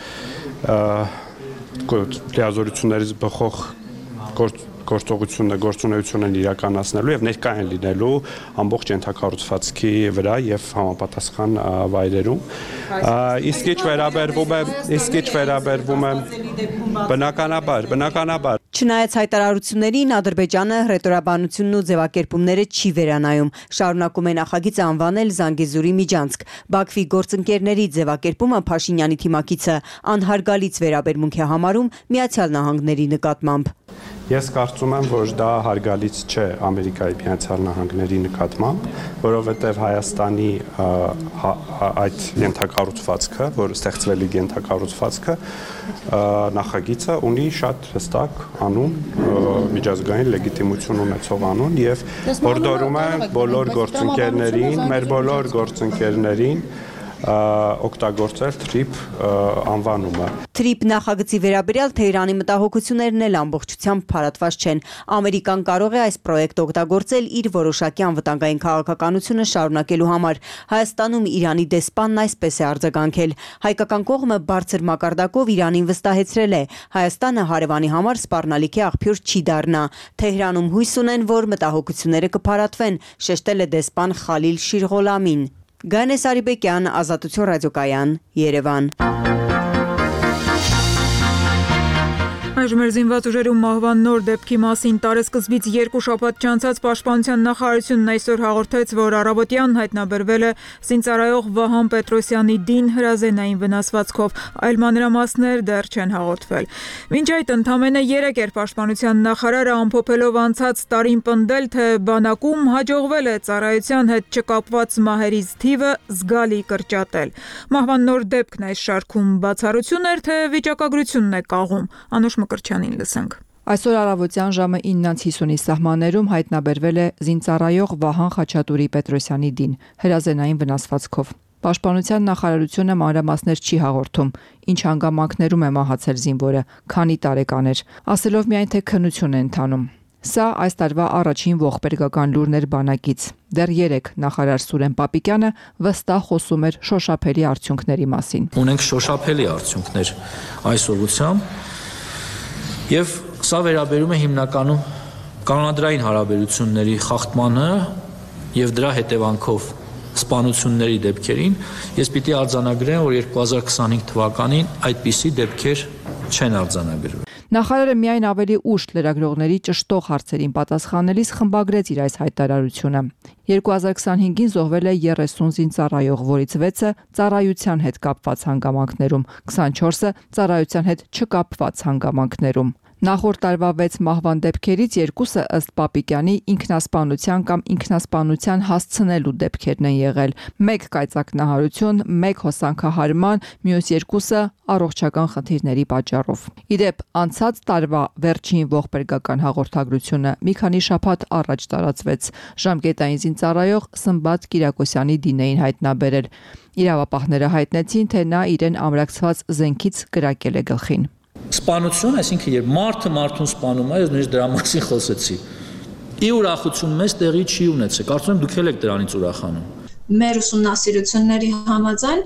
լիազորություններից բխող գործողությունը, գործունեությունը իրականացնելու եւ ներկա են լինելու ամբողջ ենթակառուցվածքի վրա եւ համապատասխան վայրերում։ Իսկ ինչ վերաբերվում է, իսկ ինչ վերաբերվում է բնականաբար, բնականաբար Չնայած հայտարարություններին Ադրբեջանը հռետորաբանությունն ու ձևակերպումները չի վերանայում, շարունակում է նախագիծը անվանել Զանգեզուրի միջանցք։ Բաքվի գործընկերների ձևակերպումը Փաշինյանի թիմակիցը անհարգալից վերաբերմունք է համարում Միացյալ Նահանգների նկատմամբ։ Ես կարծում եմ, որ դա հարգալից չէ Ամերիկայի Միացյալ Նահանգների նկատմամբ, որովհետև Հայաստանի այդ ենթակառուցվածքը, որ ստեղծվելիք ենթակառուցվածքը, նախագիծը ունի շատ հստակ անուն, միջազգային լեգիտիմություն ունեցող անուն եւ հորդորում է բոլոր գործընկերներին, մեր բոլոր գործընկերներին օգտագործել թրիփ անվանումը։ Թրիփ նախագծի վերաբերյալ Թեհրանի մտահոգություններն էլ ամբողջությամբ փարատված չեն։ Ամերիկան կարող է այս պրոյեկտը օգտագործել իր որոշակի անվտանգային քաղաքականությունը շարունակելու համար։ Հայաստանում Իրանի դեսպանն այսպես է արձագանքել։ Հայկական կողմը բարձր մակարդակով Իրանին վստահեցրել է, Հայաստանը հարևանի համար սպառնալիքի աղբյուր չի դառնա։ Թեհրանում հույս ունեն, որ մտահոգությունները կփարատվեն, շեշտել է դեսպան Խալիլ Շիրղոլամին։ Գանե Սարիբեկյան, Ազատություն ռադիոկայան, Երևան։ Այժմ մեր զինված ուժերում մահվան նոր դեպքի մասին տարեսկզբից երկու շաբաթ չանցած Պաշտպանության նախարարությունն այսօր հաղորդեց, որ առավոտյան հայտնաբերվել է զինծառայող Վահան Պետրոսյանի դին հրազենային վնասվածքով, այլ մանրամասներ դեռ չեն հաղորդվել։ Մինչ այդ ընդամենը երեք էր Պաշտպանության նախարարը ամփոփելով անցած տարին պնդել, թե բանակում հաջողվել է ծառայության հետ չկապված մահերի թիվը զգալի կրճատել։ Մահվան նոր դեպքն այս շարքում բացառություն էր, թե վիճակագրությունն է կաղում։ Անուշ Մկրտչյանին լսենք։ Այսօր առավոտյան ժամը ինը հիսունի սահմաններում հայտնաբերվել է զինծառայող Վահան Խաչատուրի Պետրոսյանի դին հրազենային վնասվածքով։ Պաշտպանության նախարարությունը մանրամասներ չի հաղորդում, ինչ հանգամանքներում է մահացել զինվորը, քանի տարեկան էր, ասելով միայն թե քննություն է ընթանում։ Սա այս տարվա առաջին ողբերգական լուրն էր բանակից։ Դեռ երեք նախարար Սուրեն Պապիկյանը վստահ խոսում էր շոշափելի արդյունքների մասին։ Ունենք շոշափելի արդյունքներ այս ուղղությամբ, եւ սա վերաբերում է հիմնականում կանոնադրային հարաբերությունների խախտմանը եւ դրա հետևանքով սպանությունների դեպքերին։ Ես պիտի արձանագրեմ, որ երկու հազար քսանհինգ թվականին այդպիսի դեպքեր չեն արձանագրվել։ Նախարարը միայն ավելի ուշ լրագրողների ճշտող հարցերին պատասխանելիս խմբագրեց իր այս հայտարարությունը։ երկու հազար քսանհինգին զոհվել է երեսուն զինծառայող, որից վեցը ծառայության հետ կապված հանգամանքներում, քսանչորսը ծառայության հետ չկապված հանգամանքներում։ Նախորդ տարվա վեց մահվան դեպքերից երկուսը ըստ Պապիկյանի ինքնասպանության կամ ինքնասպանության հասցնելու դեպքերն են եղել։ Մեկ կայծակնահարություն, մեկ հոսանքահարման, մյուս երկուսը առողջական խնդիրների պատճառով։ Իդեպ անցած տարվա վերջին ողբերգական հաղորդագրությունը մի քանի շաբաթ առաջ տարածվեց։ Ժամկետային զինծառայող Սմբատ Կիրակոսյանի դին էին հայտնաբերել։ Իրավապահները հայտնեցին, թե նա իրեն ամրացված զենքից կրակել է գլխին։ Սպանություն, այսինքն երբ մարդը մարդուն սպանում է, ես նույնիսկ դրա մասին խոսեցի։ Ի ուրախություն մեզ տեղի չի ունեցել։ Կարծում եմ դուք էլ եք դրանից ուրախանում։ Մեր ուսումնասիրությունների համաձայն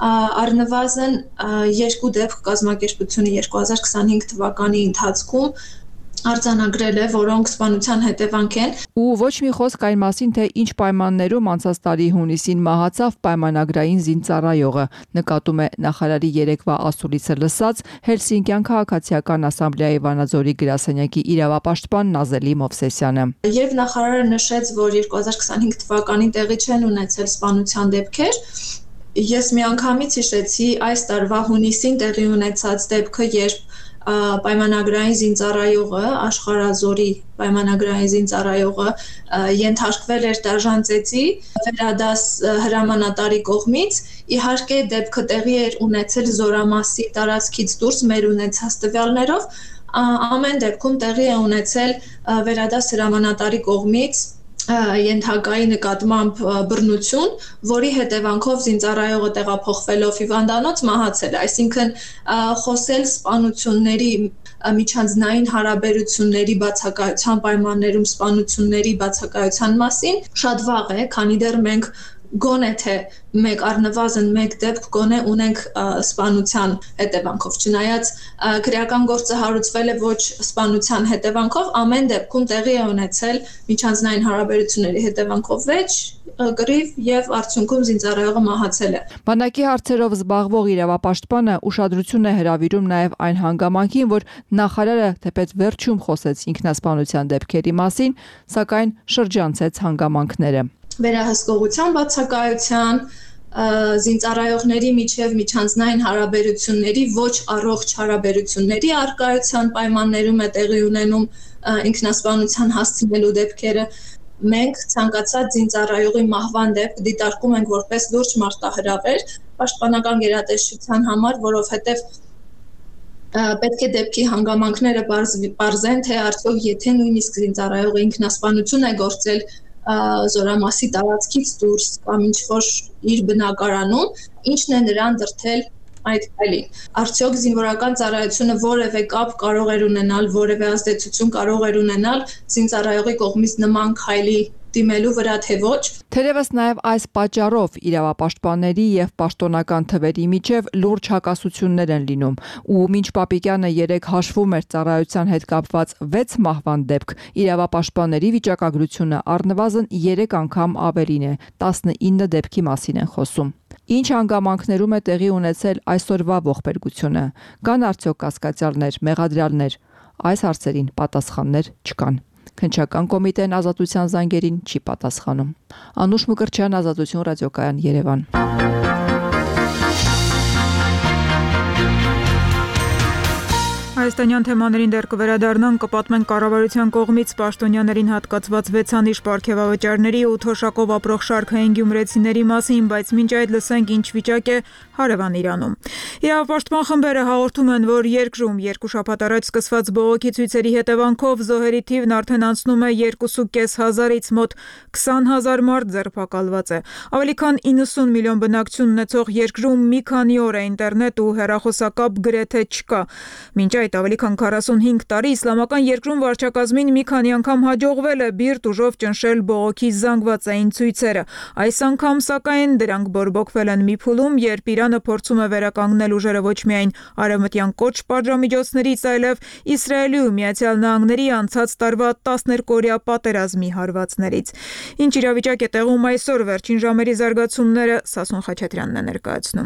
առնվազն երկու դեպք կազմակերպությունը երկու հազար քսանհինգ թվականի ընթացքում արձանագրել է, որոնք սպանության հետևանք են։ Ու ոչ մի խոսք այն մասին, թե ինչ պայմաններում անցած տարի հունիսին մահացավ պայմանագրային զինծառայողը, նկատում է նախարարի երեկվա ասուլիսը լսած Հելսինկյան քաղաքացիական ասամբլեայի Վանաձորի գրասենյակի իրավապաշտպան Նազելի Մովսեսյանը։ Եվ նախարարը նշեց, որ երկու հազար քսանհինգ թվականին տեղի չեն ունեցել սպանության դեպքեր։ Ես միանգամից հիշեցի այս տարվա հունիսին տեղի ունեցած դեպքը, երբ պայմանագրային զինծառայողը, Աշխարհազորի պայմանագրային զինծառայողը ենթարկվել էր դաժան ծեծի վերադաս հրամանատարի կողմից։ Իհարկե դեպքը տեղի էր ունեցել Զորամասի տարածքից դուրս մեր ունեցած տվյալներով, ամեն դեպքում տեղի է ունեցել վերադաս հրամանատարի կողմից ենթակայի նկատմամբ բռնություն, որի հետևանքով զինծառայողը տեղափոխվելով հիվանդանոց մահացել է։ Այսինքն խոսել սպանությունների միջանձնային հարաբերությունների բացակայության պայմաններում սպանությունների բացակայության մասին շատ վաղ է, քանի դեռ մենք գոնե թե մեկ առնվազն մեկ դեպք գոնե ունենք սպանության հետևանքով, չնայած քրեական գործը հարուցվել է ոչ սպանության հետևանքով, ամեն դեպքում տեղի է ունեցել միջանձնային հարաբերությունների հետևանքով վեճ, կռիվ եւ արդյունքում զինծառայողը մահացել է։ Բանակի հարցերով զբաղվող իրավապաշտպանը ուշադրություն է հրավիրում նաեւ այն հանգամանքին, որ նախարարը թեպետ վերջում խոսեց ինքնասպանության դեպքերի մասին, սակայն շրջանցեց հանգամանքները։ Վերահսկողության բացակայության, զինծառայողների միջև միջանձնային հարաբերությունների ոչ առողջ հարաբերությունների առկայության պայմաններում է տեղի ունենում ինքնասպանության հասցնելու դեպքերը։ Մենք ցանկացած զինծառայողի մահվան դեպք դիտարկում ենք որպես լուրջ մարտահրավեր պաշտպանական գերատեսչության համար, որովհետև պետք է դեպքի հանգամանքները բարձեն, թե արդյոք եթե նույնիսկ զինծառայողը ինքնասպանություն է գործել, զորամասի տարածքից դուրս կամ ինչ-որ իր բնակարանում, ինչն է նրան դրդել այդ քայլին։ Արդյոք զինվորական ծառայությունը որևէ կապ կարող էր ունենալ, որևէ ազդեցություն կարող էր ունենալ զինծառայողի կողմից նման քայլի դիմելու վրա, թե ոչ։ Թերևս նաև այս պատճառով իրավապաշտպանների եւ պաշտոնական թվերի միջև լուրջ հակասություններ են լինում, ու մինչ Պապիկյանը երեք հաշվում էր ծառայության հետ կապված վեց մահվան դեպք, իրավապաշտպանների վիճակագրությունը առնվազն երեք անգամ ավելին է, տասնինը դեպքի մասին են խոսում։ Ինչ հանգամանքներում է տեղի ունեցել այսօրվա ողբերգությունը։ Կան արդյոք կասկածյալներ, մեղադրյալներ։ Այս հարցերին պատասխաններ չկան։ Քննչական կոմիտեն Ազատության զանգերին չի պատասխանում։ Անուշ Մկրտչյան, Ազատություն ռադիոկայան, Երևան։ Հայաստանյան թեմաներին դեռ կվերադառնանք, կպատմենք կառավարության կողմից պաշտոնյաներին հատկացված վեցանիշ պարգևավճարների ու թոշակով ապրող շարքային գյումրեցիների մասին, բայց մինչ այդ լսենք ինչ վիճակ է հարևան Իրանում։ Իրավապաշտպան խմբերը հաղորդում են, որ երկրում երկու շաբաթ առաջ սկսված բողոքի ցույցերի հետևանքով զոհերի թիվն արդեն անցնում է երկու կես հազարից, մոտ քսան հազար մարդ ձերբակալված է։ Ավելի քան իննսուն միլիոն բնակչություն ունեցող երկրում մի քանի օր է ինտերնետ ու հեռախոսակապ գրեթե չկա։ Մինչ այդ ավելի քան քառասունհինգ տարի իսլամական երկրում վարչակազմին մի քանի անգամ հաջողվել է բիրտ ուժով ճնշել բողոքի զանգվածային ցույցերը։ Այս անգամ սակայն դրանք բորբոքվել են մի փուլում, երբ Իրանը փորձում է վերականգնել ուժերը ոչ միայն արևմտյան կոչ պատժամիջոցներից, այլև Իսրայելի ու Միացյալ Նահանգների անցած տարվա տասներկուօրյա պատերազմի հարվածներից։ Ինչ իրավիճակ է տեղում այսօր, վերջին ժամերի զարգացումները Սասուն Խաչատրյանն է ներկայացնում։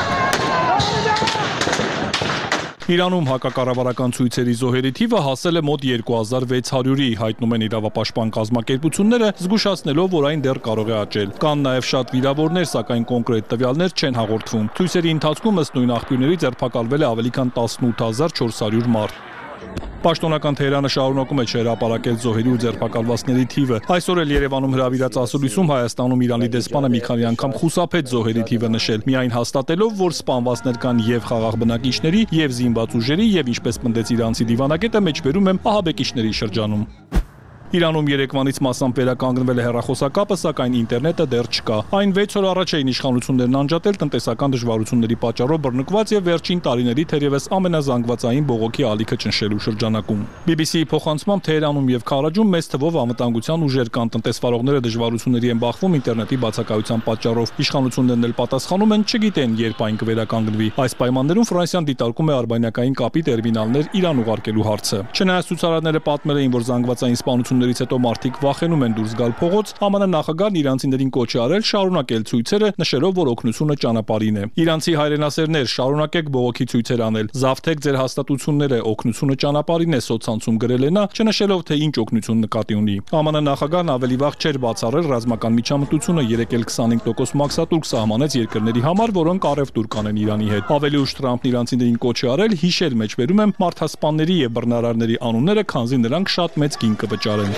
Իրանում հակակառավարական ցույցերի զոհերի թիվը հասել է մոտ երկու հազար վեց հարյուրի, հայտնում են իրավապաշտպան կազմակերպությունները, զգուշացնելով, որ այն դեռ կարող է աճել։ Կան նաև շատ վիրավորներ, սակայն կոնկրետ տվյալներ չեն հաղորդվում։ Ցույցերի ընթացքում ըստ նույն աղբյուրների ձերբակալվել է ավելի քան տասնութ հազար չորս հարյուր մարդ։ Պաշտոնական Թեհրանը շարունակում է չհրապարակել զոհերի ու ձերբակալվածների թիվը։ Այսօր էլ Երևանում հրավիրած ասուլիսում Հայաստանում Իրանի դեսպանը մի քանի անգամ խուսափեց զոհերի թիվը նշել, միայն հաստատելով, որ սպանվածներ կան եւ խաղաղ բնակիչների, եւ զինված ուժերի, եւ ինչպես պնդեց իրանցի դիվանագետը, մեջբերում եմ ահաբեկիչների շրջանում։ Իրանում երեկվանից մասամբ վերականգնվել է հեռախոսակապը, սակայն ինտերնետը դեռ չկա։ Այն վեց օր առաջ էին իշխանություններն անջատել տնտեսական դժվարությունների պատճառով բռնկված եւ վերջին տարիների թերևս ամենազանգվածային բողոքի ալիքը ճնշելու շրջանակում։ բի բի սի-ի փոխանցմամբ Թեհրանում եւ Քարաջում մեծ թվով անվտանգության ուժեր կան, տնտեսվարողները դժվարությունների են բախվում ինտերնետի բացակայության պատճառով։ Իշխանություններն էլ պատասխանում են, չգիտեն երբ այն կվերականգնվի։ Այս պայմաններում Ֆրանսիան դիտարկում է արբանյակային կապի տերմինալներ Իրան ուղարկելու հարցը։ Չնայած ցուցարարները պատմել էին, որ զանգվածային սպանություններից հետո մարդիկ վախենում են դուրս գալ փողոց, ԱՄՆ նախագահն իրանցիներին կոչ է արել շարունակել ցույցերը, նշելով, որ օգնությունը ճանապարհին է։ Իրանցի հայրենասերներ, շարունակեք բողոքի ցույցեր անել, զավթեք ձեր հաստատությունները, օգնությունը ճանապարհին է, սոցցանցում գրել է նա, չնշելով, թե ինչ օգնություն նկատի ունի։ ԱՄՆ նախագահն ավելի վաղ չէր բացառել ռազմական միջամտությունը, երեկ էլ քսանհինգ տոկոս մաքսատուրք սահմանեց երկրների համար, որոնք առևտուր կանեն Իրանի հետ։ Ավելի ուշ Թրամփն իրանցիներին կոչ է արել հիշել, մեջբերում եմ, մարդասպանների եւ բռնարարների անունները, քանզի նրանք շատ մեծ գին կվճարեն։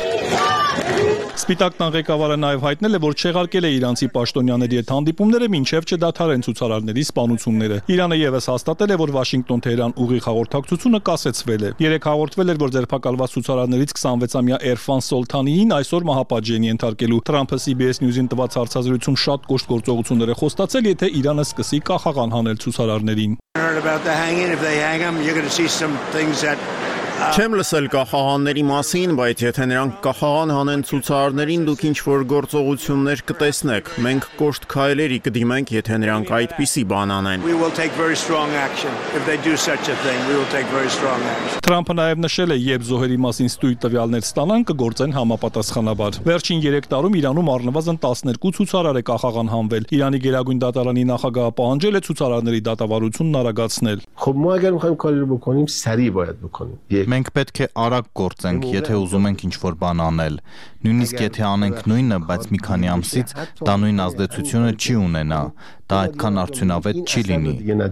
Սպիտակ տան ղեկավարը նաև հայտնել է, որ չեղարկել է իրանցի պաշտոնյաների հետ հանդիպումները, մինչև չդադարեն ցուցարարների սպանությունները։ Իրանը եւս հաստատել է, որ Վաշինգտոն-Թեհրան ուղիղ հաղորդակցությունը կասեցվել է։ Երեք հաղորդվել էր, որ ձերբակալված ցուցարարներից քսանվեցամյա Էրֆան Սոլթանիին այսօր մահապատժ են ենթարկելու։ Թրամփը Սի Բի Էս News-ին տված հարցազրույցում շատ կոշտ գործողություններ է խոստացել, եթե Իրանը սկսի կախաղան հանել ցուցարարներին։ Չեմ լսել կախաղանների մասին, բայց եթե նրանք կախաղան հանեն ցուցարարներին, դուք ինչ-որ գործողություններ կտեսնեք։ Մենք կոշտ քայլերի կդիմենք, եթե նրանք այդպիսի բան անեն։ Թրամփը նաև նշել է, երբ զոհերի մասին ստույգ տվյալներ ստանան, կգործեն համապատասխանաբար։ Վերջին երեք տարում Իրանում առնվազն տասներկու ցուցարար է կախաղան հանվել։ Իրանի գերագույն դատարանի նախագահը պահանջել է ցուցարարների դատավարությունն արագացնել։ Մենք պետք է արագ գործենք, եթե ուզում ենք ինչ-որ բան անել։ Նույնիսկ եթե անենք նույնը, բայց մի քանի ամսից դա նույն ազդեցությունը չի ունենա, դա այդքան արդյունավետ չի լինի։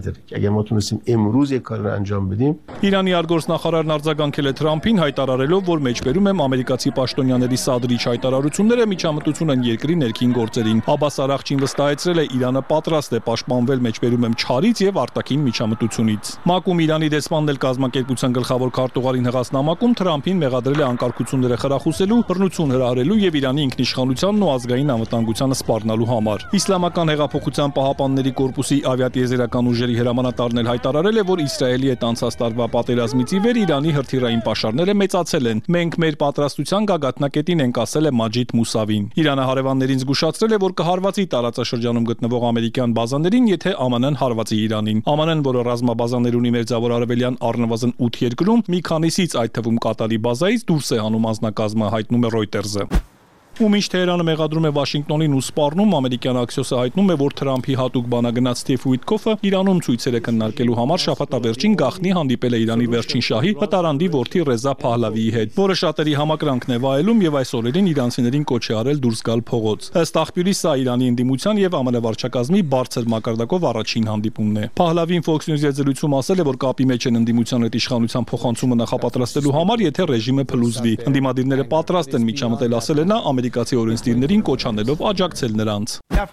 Իրանի արտգործնախարարն արձագանքել է Թրամփին, հայտարարելով, որ մեջբերում եմ ամերիկացի պաշտոնյաների սադրիչ հայտարարությունները միջամտություն են երկրի ներքին գործերին։ Աբբաս Արաղչին վստահեցրել է, Իրանը պատրաստ է պաշտպանվել մեջբերում եմ չարից եւ արտաքին միջամտությունից։ ՄԱԿ-ում Իրանի դեսպանն էլ կազմակերպության գլխավոր քարտուղարին հղած նամակում Թրամփին մեղադրել է անկարգությունները խրախուսելու, բռնություն հրահրելու եւ Իրանի ինքնիշխանությանն ու ազգային անվտանգությանը սպառնալու համար։ Իսլամական հեղափոխության պահապանների կորպուսի ավիատիեզերական ուժերի հրամանատարն էլ հայտարարել է, որ Իսրայելի հետ անցած տարվա պատերազմից ի վեր Իրանի հրթիռային պաշարները մեծացել են։ Մենք մեր պատրաստության գագաթնակետին ենք, ասել է Մաջիդ Մուսավին։ Իրանը հարևաններին զգուշացրել է, որ կհարվածի տարածաշրջանում գտնվող ամերիկյան բազաներին, եթե ԱՄՆ-ն հարվածի Իրանին։ ԱՄՆ-ն, որը ռազմաբազաներ ունի Մերձավոր Արևելյան առնվազն ութ երկրում, մի քանիսից, այդ թվում Կատարի բազայից դուրս է հանում անձնակազմը, հայտնում է Reuters-ը։ Ու մինչ Թեհրանը մեղադրում է Վաշինգտոնին ու սպառնում, ամերիկյան Axios-ը հայտնում է, որ Թրամփի հատուկ բանագնաց Սթիվ Ուիթկոֆը Իրանում ցույցերը քննարկելու համար շաբաթավերջին գաղտնի հանդիպել է Իրանի վերջին շահի հտարանդի որդի Ռեզա Փահլավիի հետ, որը շատերի համակրանքն է վայելում եւ այս օրերին իրանցիներին կոչ է արել դուրս գալ փողոց։ Ըստ աղբյուրի, սա Իրանի ընդդիմության եւ ԱՄՆ վարչակազմի բարձր մակարդակով առաջին հանդիպումն է։ Փահլավին Fox News-ի զրույցում ասել է, որ կապի մեջ են ընդդիմության հետ իշխանության փոխանցումը նախապատրաստելու համար, եթե ռեժիմը փլուզվի։ Ընդդիմադիրները պատրաստ են միջամտել, ասել է նա, ամերիկացի օրենսդիրներին կոչ անելով աջակցել նրանց։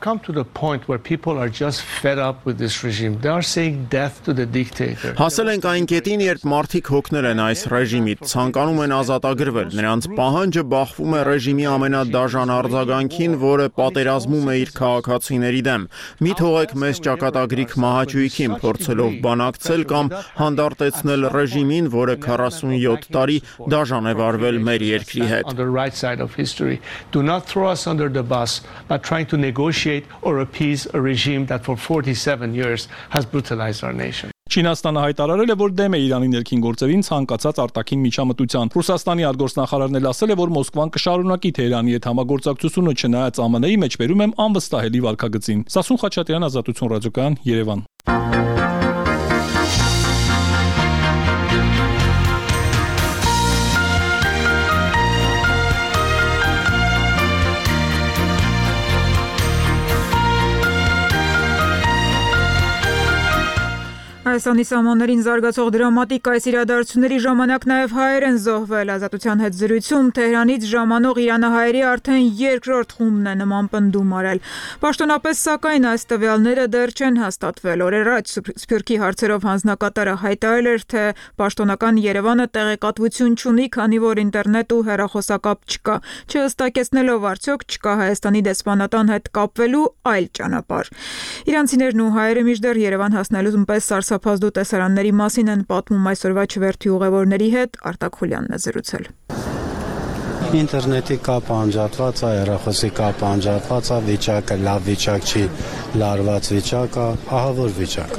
Հասել ենք այն կետին, երբ մարդիկ հոգնել են այս ռեժիմից, ցանկանում են ազատագրվել։ Նրանց պահանջը բախվում է ռեժիմի ամենադաժան արձագանքին, որը պատերազմում է իր քաղաքացիների դեմ։ Մի թողեք մեզ ճակատագրիկ մահաճույքին, փորձելով բանակցել կամ հանդարտեցնել ռեժիմին, որը քառասունյոթ տարի դաժան է վարվել մեր երկրի հետ։ Do not throw us under the bus by trying to negotiate or appease a regime that for forty-seven years has brutalized our nation. Չինաստանը հայտարարել է, որ դեմ է Իրանի ներքին գործերին ցանկացած արտաքին միջամտության։ Ռուսաստանի արտգործնախարարն էլ ասել է, որ Մոսկվան կշարունակի Թեհրանի հետ համագործակցությունը, չնայած ԱՄՆ-ի մեջբերում եմ անվստահելի վարքագծին։ Սասուն Խաչատրյան, Ազատություն ռադիոկայան, Երևան։ Հայաստանի սահմաններին զարգացող դրամատիկ այս իրադարձությունների ժամանակ նաև հայեր են զոհվել։ Ազատության հետ զրույցում Թեհրանից ժամանող իրանահայերի արդեն երկրորդ խումբն է նման պնդում արել։ Պաշտոնապես, սակայն, այս տվյալները դեռ չեն հաստատվել։ Օրեր առաջ Սփյուռքի հարցերով հանձնակատարը հայտարարել էր, թե պաշտոնական Երևանը տեղեկատվություն չունի, քանի որ ինտերնետ ու հեռախոսակապ չկա, չհստակեցնելով արդյոք չկա Հայաստանի դեսպանատան հետ կապվելու այլ ճանապարհ։ Իրանցիներն ու հայերը մինչդեռ Երևան հասնելուն պես սարսափազդու տեսարանների մասին են պատմում այսօրվա չվերթի ուղևորների հետ, Արտակ Խուլյանն է զրուցել։ Ինտերնետի կապը անջատված է, հեռախոսի կապը անջատված է, վիճակը լավ վիճակ չի, լարված վիճակ է, ահավոր վիճակ։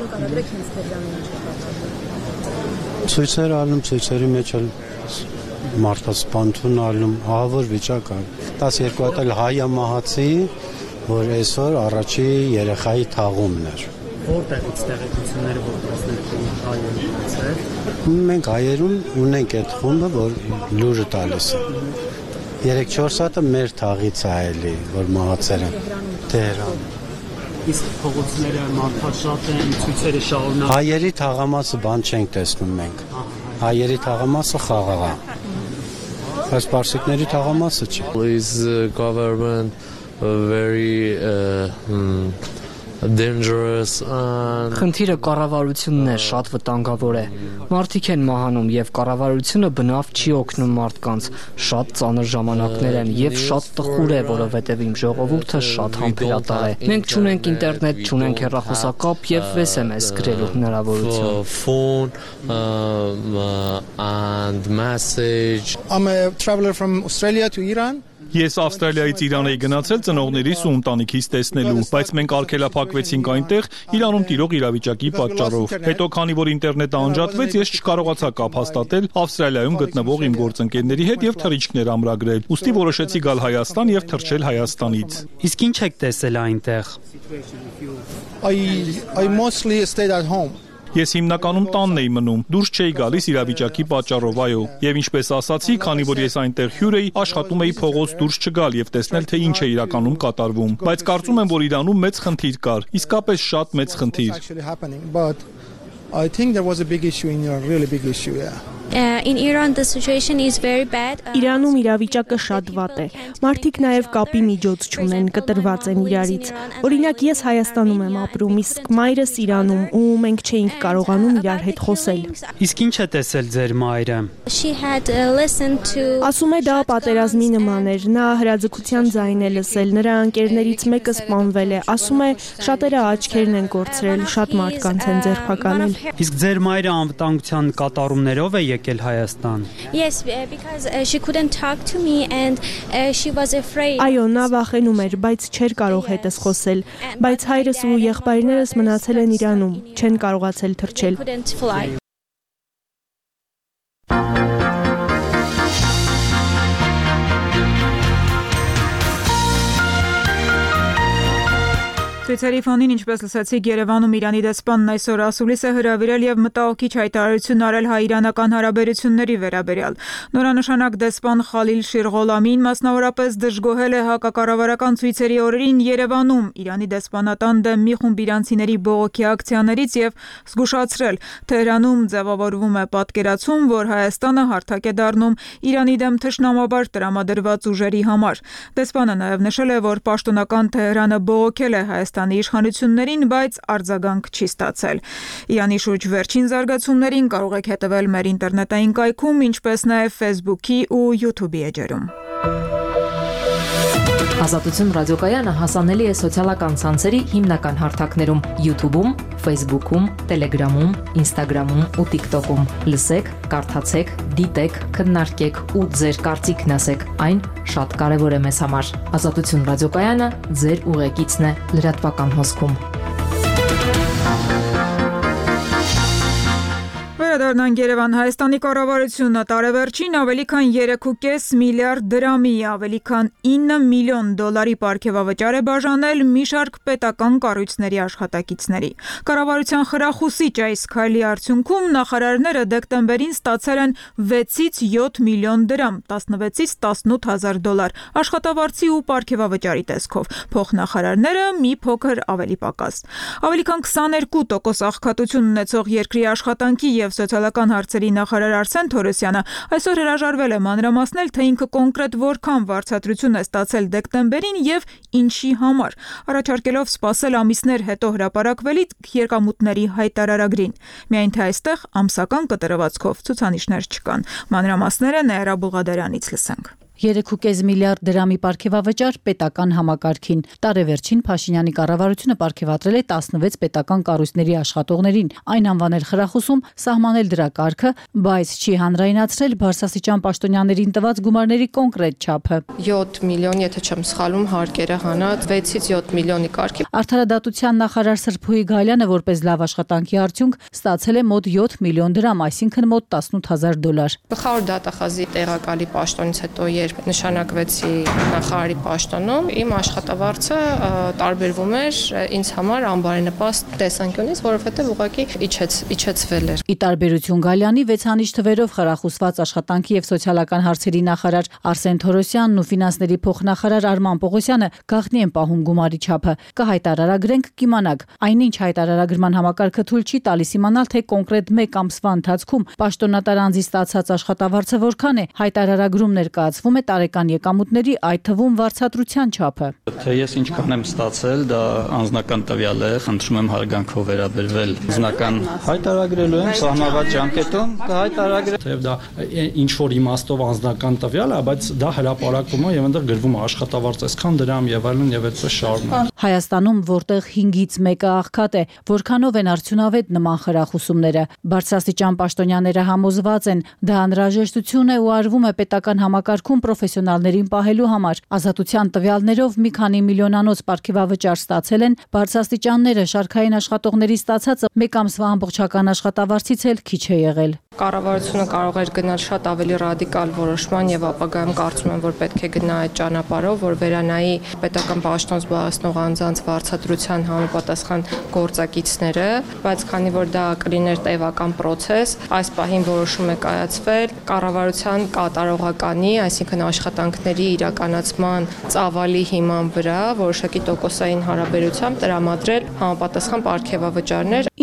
Ցույցեր ալնում, ցույցերի մեջ էլ մարդասպանություն ալնում, ահավոր վիճակ է։ տասներկու հատ էլ հայ մահացի, որ այսօր առաջի երեխայի թաղումն էր։ Որտեղից տեղեկությունները որտեղից հայերեն ունեցել։ Մենք հայերուն ունենք այդ խումբը, որ լուրը տալիս է։ երեք-չորս հատը մեր թաղից է էլի, որ մահացել են Թեհրան։ Իսկ փողոցները մարդաշատ են, ցույցերը շարունակ։ Հայերի թաղամասը բան չենք տեսնում մենք։ Հայերի թաղամասը խաղաղ է։ Բայց պարսիկների թաղամասը չի։ Is government very uh, hmm, dangerous and Խնդիրը կառավարությունն է, շատ վտանգավոր է։ Մարդիկ են մահանում եւ կառավարությունը բնավ չի օգնում մարդկանց։ Շատ ծանր ժամանակներ են եւ շատ տխուր է, որովհետեւ իմ ժողովուրդը շատ համբերատար է։ Մենք չունենք ինտերնետ, չունենք հեռախոսակապ եւ էս էմ էս գրելու հնարավորություն։ phone um, uh, and message. I'm a traveler from Australia to Iran. Ես Ավստրալիայից Իրան էի գնացել ծնողներիս ու ընտանիքիս տեսնելու, բայց մենք արգելափակվեցինք այնտեղ Իրանում տիրող իրավիճակի պատճառով։ Հետո քանի որ ինտերնետը անջատվեց, ես չկարողացա կապ հաստատել Ավստրալիայում գտնվող իմ գործընկերների հետ եւ թռիչքներ ամրագրել։ Ուստի որոշեցի գալ Հայաստան եւ թռչել Հայաստանից։ Իսկ ինչ եք տեսել այնտեղ։ I I mostly stayed at home. Ես հիմնականում տանն էի մնում, դուրս չէի գալիս իրավիճակի պատճառով, այո, եւ ինչպես ասացի, քանի որ ես այնտեղ հյուր էի, աշխատում էի փողոց դուրս չգալ եւ տեսնել, թե ինչ է իրականում կատարվում, բայց կարծում եմ, որ Իրանում մեծ խնդիր կար, իսկապես շատ մեծ խնդիր։ But I think there was a big issue in Iran, really big issue, yeah. In Iran the situation is very bad. Իրանում իրավիճակը շատ վատ է։ Մարդիկ նաև կապի միջոց չունեն, կտրված են իրարից։ Օրինակ ես Հայաստանում եմ ապրում, իսկ մայրս Իրանում, ու մենք չէինք կարողանում իրար հետ խոսել։ Իսկ ինչ է տեսել ձեր մայրը։ She had listened to Ասում է դա պատերազմի նման էր։ Նա հրաձգության ձայն է լսել, նրա ընկերներից մեկը սպանվել է։ Ասում է շատերը աչքերն են կորցրել, շատ մարդկանց են ձերբակալել։ Իսկ ձեր մայրը անվտանգության կատարումներով է եկել Հայաստան։ Yes, because uh, she couldn't talk to me and uh, she was afraid. Այո, նա վախենում էր, բայց չէր կարող հետս խոսել, բայց հայրս ու եղբայրներս մնացել են Իրանում, չեն կարողացել թռչել։ Ցույցերի ֆոնին, ինչպես լսեցիք, Երևանում Իրանի դեսպանն այսօր ասուլիս է հրավիրել եւ մտահոգիչ հայտարարություն արել հայ-իրանական հարաբերությունների վերաբերյալ։ Նորանշանակ դեսպան Խալիլ Շիրղոլամին մասնավորապես դժգոհել է հակակառավարական ցույցերի օրերին Երևանում Իրանի դեսպանատան դեմ մի խումբ իրանցիների բողոքի ակցիաներից եւ զգուշացրել, Թեհրանում ձևավորվում է պատկերացում, որ Հայաստանը հարթակ է դառնում Իրանի դեմ թշնամաբար տրամադրված ուժերի համար։ Դեսպանը նաեւ նշել է, որ պաշտոնական Թեհրանը բողոքել է Հայաստանի իշխանություններին, բայց արձագանք չի ստացել։ Իրանի շուրջ վերջին զարգացումներին կարող եք հետևել մեր ինտերնետային կայքում, ինչպես նաև Facebook-ի ու YouTube-ի էջերում։ Ազատություն ռադիոկայանը հասանելի է սոցիալական ցանցերի հիմնական հարթակներում՝ YouTube-ում, Facebook-ում, Telegram-ում, Instagram-ում ու TikTok-ում։ Լսեք, կարդացեք, դիտեք, քննարկեք ու ձեր կարծիքն ասեք։ Այն շատ կարևոր է մեզ համար։ Ազատություն ռադիոկայանը ձեր ուղեկիցն է լրատվական հոսքում։ Վերադառնանք Երևան, Հայաստանի կառավարությունը տարեվերջին ավելի քան երեք ու կես միլիարդ դրամի, ավելի քան ինը միլիոն դոլարի պարգևավճար է բաժանել մի շարք պետական կառույցների աշխատակիցների։ Կառավարության խրախուսիչ այս քայլի արդյունքում նախարարները դեկտեմբերին ստացել են վեցից յոթ միլիոն դրամ, տասնվեցից տասնութ հազար դոլար աշխատավարձի ու պարգևավճարի տեսքով, փոխնախարարները մի փոքր ավելի պակաս։ Ավելի քան քսաներկու տոկոս աղքատություն ունեցող երկրի աշխատանքի եւ սոցիալական հարցերի նախարար Արսեն Թորոսյանը այսօր հրաժարվել է մանրամասնել, թե ինքը կոնկրետ որքան վարձատրություն է ստացել դեկտեմբերին եւ ինչի համար, առաջարկելով սպասել ամիսներ հետո հրապարակվելիք եկամուտների հայտարարագրին։ Միայն թե այստեղ ամսական կտրվածքով ցուցանիշներ չկան։ Մանրամասները Նեհրա Բուղադարյանից լսենք։ երեք ու կես միլիարդ դրամի պարգևավճար պետական համակարգին։ Տարեվերջին Փաշինյանի կառավարությունը պարգևատրել է տասնվեց պետական կառույցների աշխատողներին, այն անվանել խրախուսում, սահմանել դրա կարգը, բայց չի հանրայնացրել բարձրաստիճան պաշտոնյաներին տված գումարների կոնկրետ չափը։ յոթ միլիոն, եթե չեմ սխալվում, հարկերը հանած վեցից յոթ միլիոնի կարգի։ Արդարադատության նախարար Սրփուհի Գալյանը որպես լավ աշխատանքի արդյունք ստացել է մոտ յոթ միլիոն դրամ, այսինքն մոտ տասնութ հազար դոլար։ Գլխավոր դատախազի տեղակալի պաշտոնից հետո երբ նշանակվեցի նախարարի պաշտոնում, իմ աշխատավարձը տարբերվում էր ինձ համար անբարենպաստ տեսանկյունից, որովհետև ուղղակի իջեց, իջեցվել էր։ Ի տարբերություն Գալյանի վեցանիշ թվերով խրախուսված աշխատանքի եւ սոցիալական հարցերի նախարար Արսեն Թորոսյանն ու ֆինանսների փոխնախարար Արման Պողոսյանը գաղտնի են պահում գումարի չափը։ Կհայտարարագրենք, կիմանաք։ Այնինչ հայտարարագրման համակարգը թույլ չի տալիս իմանալ, թե կոնկրետ մեկ ամսվա ընթացքում պաշտոնատար անձի ստացած աշխատավարձը որքան է, հայտարարագրում ներկայացվում է տարեկան եկամուտների, այդ թվում վարձատրության չափը։ Թե ես ինչքան եմ ստացել, դա անձնական տվյալ է, խնդրում եմ հարգանքով վերաբերվել։ Անձնական հայտարարելու եմ սահմանված ժամկետում, կհայտարարեմ։ Թեև դա ինչ որ իմաստով անձնական տվյալ է, բայց դա հրապարակվում է եւ այնտեղ գրվում է աշխատավարձ այսքան դրամ եւ այլն եւ այդպես շարունակ։ Հայաստանում, որտեղ հինգից մեկը աղքատ է, որքանով են արդյունավետ նման խրախուսումները։ Բարձրաստիճան պաշտոնյաները համոզված են, դա անհրաժեշտություն է ու արվում է պետական համակարգում պրոֆեսիոնալներին պահելու համար։ Ազատության տվյալներով մի քանի միլիոնանոց պարգևավճար ստացել են, բարձրաստիճանները շարքային աշխատողների ստացածը մեկ ամսվա ամբողջական աշխատավարձից էլ քիչ է եղել։ Կառավարությունը կարող էր գնալ շատ ավելի ռադիկալ որոշման եւ ապագայում կարծում եմ, որ պետք է գնա այդ ճանապարհով, որ վերանայի պետական պաշտոն զբաղեցնող անձանց վարձատրության համապատասխան գործակիցները, բայց քանի որ դա կլիներ տևական process, այս պահին որոշում է կայացվել կառավարության կատարողականի, այսինքն աշխատանքների իրականացման ծավալի հիման վրա որոշակի տոկոսային հարաբերությամբ տրամադրել համապատասխան պարգևավճարներ։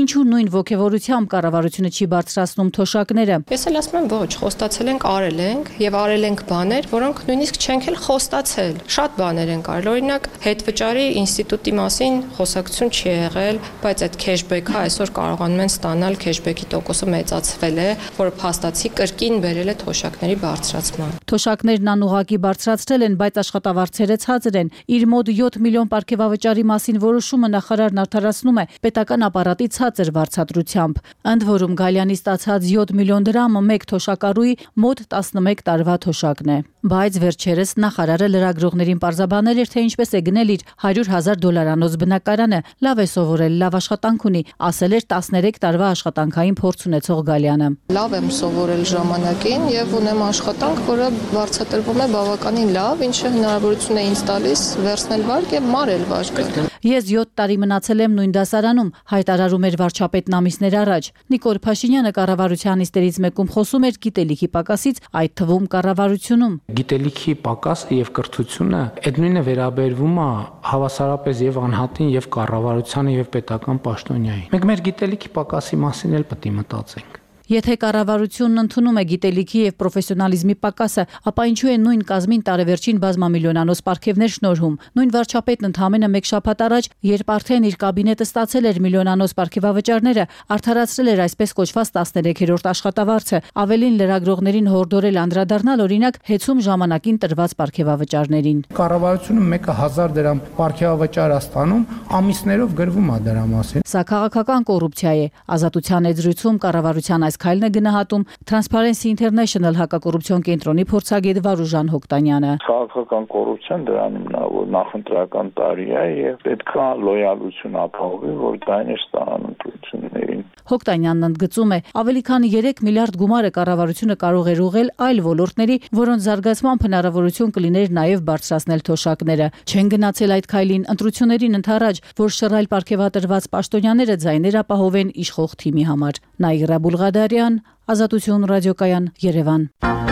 ինչու նույն ոգևորությամբ կառավարությունը չի բարձրացնում թոշակները։ Ես էլ ասում եմ ոչ, խոստացել ենք, արել ենք եւ արել ենք բաներ, որոնք նույնիսկ չենք էլ խոստացել։ Շատ բաներ են կարել, օրինակ հետվճարի ինստիտուտի մասին խոսակցություն չի եղել, բայց այդ քեշբեքը այսօր կարողանում են ստանալ, քեշբեքի տոկոսը մեծացվել է, որը փաստացի կրկին բերել է թոշակների բարձրացման։ Թոշակներն անուղղակի բարձրացրել են, բայց աշխատավարձերը ցածր են։ Իր մոտ յոթ միլիոն պարգևավճարի մասին որոշումը նախարարն արդարացնում է պետական ապարատի ցածր վարձատրությամբ։ Ընդ որում Գալյանի ստացած յոթ միլիոն դրամը մեկ թոշակառուի մոտ տասնմեկ տարվա թոշակն է։ Բայց վերջերս նախարարը լրագրողներին պարզաբանել էր, թե ինչպես է գնել իր հարյուր հազար դոլարանոց բնակարանը, լավ է սովորել, լավ աշխատանք ունի, ասել էր տասներեք տարվա աշխատանքային փորձ ունեցող Գալյանը։ Լավ եմ սովորել ժամանակին եւ ունեմ աշխատանք, որը վարձատրվում է բավականին լավ, ինչը հնարավորություն է ինձ տալիս վերցնել վարկ եւ մարել վարկը։ Ես յոթ տարի մնացել եմ նույն դասարանում, հայտարարում էր վարչապետն ամիսներ առաջ։ Նիկոլ Փաշինյանը կառավարության նիստերից մեկում խոսում էր գիտելիքի պակասից, այդ թվում կառավարությունում։ Գիտելիքի պակասը եւ կրթությունը այդ նույնը վերաբերվում է հավասարապես եւ անհատին եւ կառավարությանը եւ պետական պաշտոնյային։ Մենք մեր գիտելիքի պակասի մասին էլ պետք է մտածենք։ Եթե կառավարությունն ընդունում է գիտելիքի եւ պրոֆեսիոնալիզմի պակասը, ապա ինչու է նույն կազմին տարեվերջին բազմամիլիոնանոց պարգևներ շնորհում։ Նույն վարչապետն ընդամենը մեկ շաբաթ առաջ, երբ արդեն իր կաբինետը ստացել էր միլիոնանոց պարգևավճարները, արդարացրել էր այսպես կոչված տասներեքերորդ աշխատավարձը, ավելին լրագրողներին հորդորել անդրադառնալ օրինակ հեծում ժամանակին տրված պարգևավճարներին։ Կառավարությունը մեկը հազար դրամ պարգևավճար է ստանում, ամիսներով գրվում է դրա մասին։ Սա քաղաքական կոռուպցիա է։ Ազատության էջրույցում կառավարության այս քայլն է գնահատում Transparency International հակակոռուպցիոն կենտրոնի փորձագետ Վարուժան Հոկտանյանը։ Քաղաքական կոռուպցիան դրանում նա որ նախընտրական տարի է եւ պետքա լոյալություն ապահովի, որ դայն է ստանան ընտրություններին։ Հոկտանյանն ընդգծում է, ավելի քան երեք միլիարդ գումարը կառավարությունը կարող է ուղղել այլ ոլորտների, որոնց զարգացմամբ հնարավորություն կլիներ նաև բարձրացնել թոշակները։ Չեն գնացել այդ քայլին ընտրություններին ընդառաջ, որ շռայլ պարգևատրված պաշտոնյաները ձայներ ապահովեն իշխող թիմի համար։ Նաիրա Բուլղադարյան, Ազատություն ռադիոկայան, Երևան։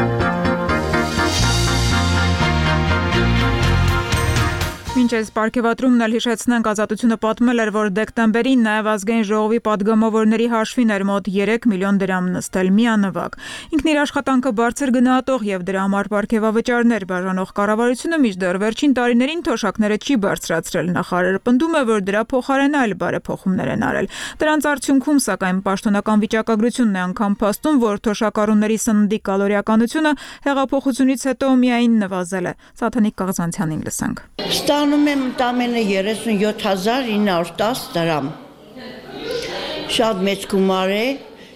Մինչ այս պարգևատրումն էլ հիշեցնենք, Ազատությունը պատմել էր, որ դեկտեմբերին նաև ազգային ժողովի պատգամավորների հաշվին էր մոտ երեք միլիոն դրամ նստել միանվագ։ Ինքն իր աշխատանքը բարձր գնահատող եւ դրա համար պարգևավճարներ բաժանող կառավարությունը մինչդեռ վերջին տարիներին թոշակները չի բարձրացրել։ Նախարարը պնդում է, որ դրա փոխարեն այլ բարեփոխումներ են արել։ Դրանց արդյունքում, սակայն, պաշտոնական վիճակագրությունն է անգամ փաստում, որ թոշակառուների սննդի կալորիականությունը հեղափոխությունից հետո միայն նվազել է։ Սաթանիկ Կաղզանցյանին լսենք։ Ստանում եմ ընդամենը երեսունյոթ հազար ինը հարյուր տասը դրամ։ Շատ մեծ գումար է,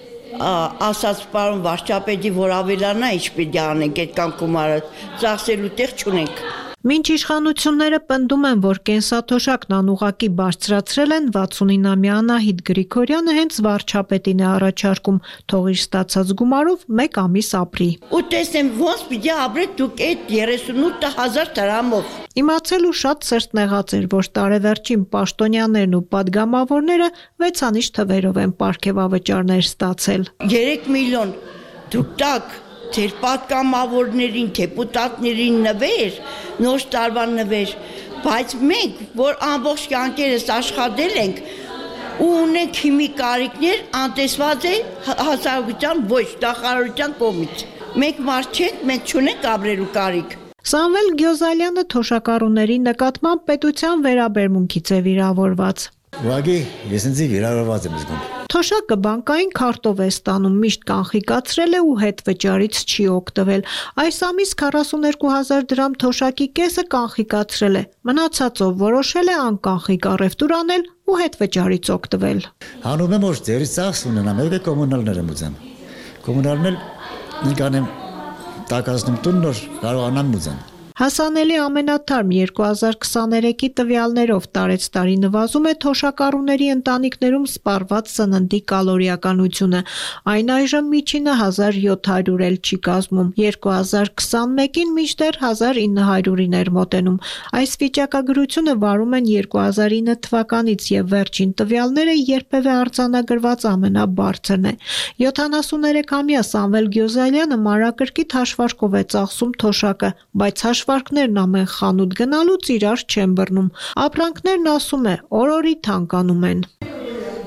ասած պարոն վարչապետի, որ ավելանա, ինչ պիտի անենք այդ կան գումարը, ծախսելու տեղ չունենք։ Մինչ իշխանությունները պնդում են, որ կենսաթոշակն անուղղակի բարձրացրել են, վաթսունինամյա Անահիտ Գրիգորյանը հենց վարչապետին է առաջարկում թող իր ստացած գումարով մեկ ամիս ապրի։ Ու տեսնեմ ոնց պիտի ապրեք դուք այդ երեսունութ հազար դրամով։ Իմացելու շատ սրտնեղած էր, որ տարեվերջին պաշտոնյաներն ու պատգամավորները վեցանիշ թվերով են պարգևավճարներ ստացել։ երեք միլիոն դուք տակ Ձեր պատգամավորներին, դեպուտատներին նվեր, նոր տարվա նվեր, բայց մենք, որ ամբողջ կյանքերս աշխատել ենք ու ունենք հիմի կարիքներ, անտեսված է հասարակության ոչ նախարարության կողմից։ Մենք մարդ չենք, մենք չունենք ապրելու կարիք։ Սամվել Գյոզալյանը թոշակառուների նկատմամբ պետության վերաբերմունքից է վիրավորված։ Ուղղակի ես ինձ վիրավորված եմ զգում։ Թոշակը բանկային քարտով է ստանում, միշտ կանխիկացրել է ու հետ վճարից չի օգտվել։ Այս ամիս քառասուներկու հազար դրամ թոշակի կեսը կանխիկացրել է, մնացածով որոշել է անկանխիկ առևտուր անել ու հետ վճարից օգտվել։ Հանում եմ, որ ձերից ծախս ունենամ, եկեք կոմունալներ եմ ուզեմ։ Կոմունալն էլ նկանեմ տակածնում տուն, որ կարողանամ ուզեմ։ Հասանելի ամենաթարմ երկու հազար քսաներեքի տվյալներով տարեց տարի նվազում է թոշակառուների ընտանիքներում սպառված սննդի կալորիականությունը։ Այն այժմ միջինը հազար յոթ հարյուր էլ չի կազմում, երկու հազար քսանմեկին մինչդեռ հազար ինը հարյուրին էր մոտենում։ Այս վիճակագրությունը վարում են երկու հազար ինը թվականից եւ վերջին տվյալները երբևէ արձանագրված ամենաբարձրն է։ յոթանասուներեքամյա Սամվել Գյոզալյանը մանրակրկիտ հաշվարկով է ծախսում թոշակը, բայց հաշվարկներն ամեն խանութ գնալուց իրար չեն բռնում։ Ապրանքներն, ասում է, օր-օրի թանկանում են։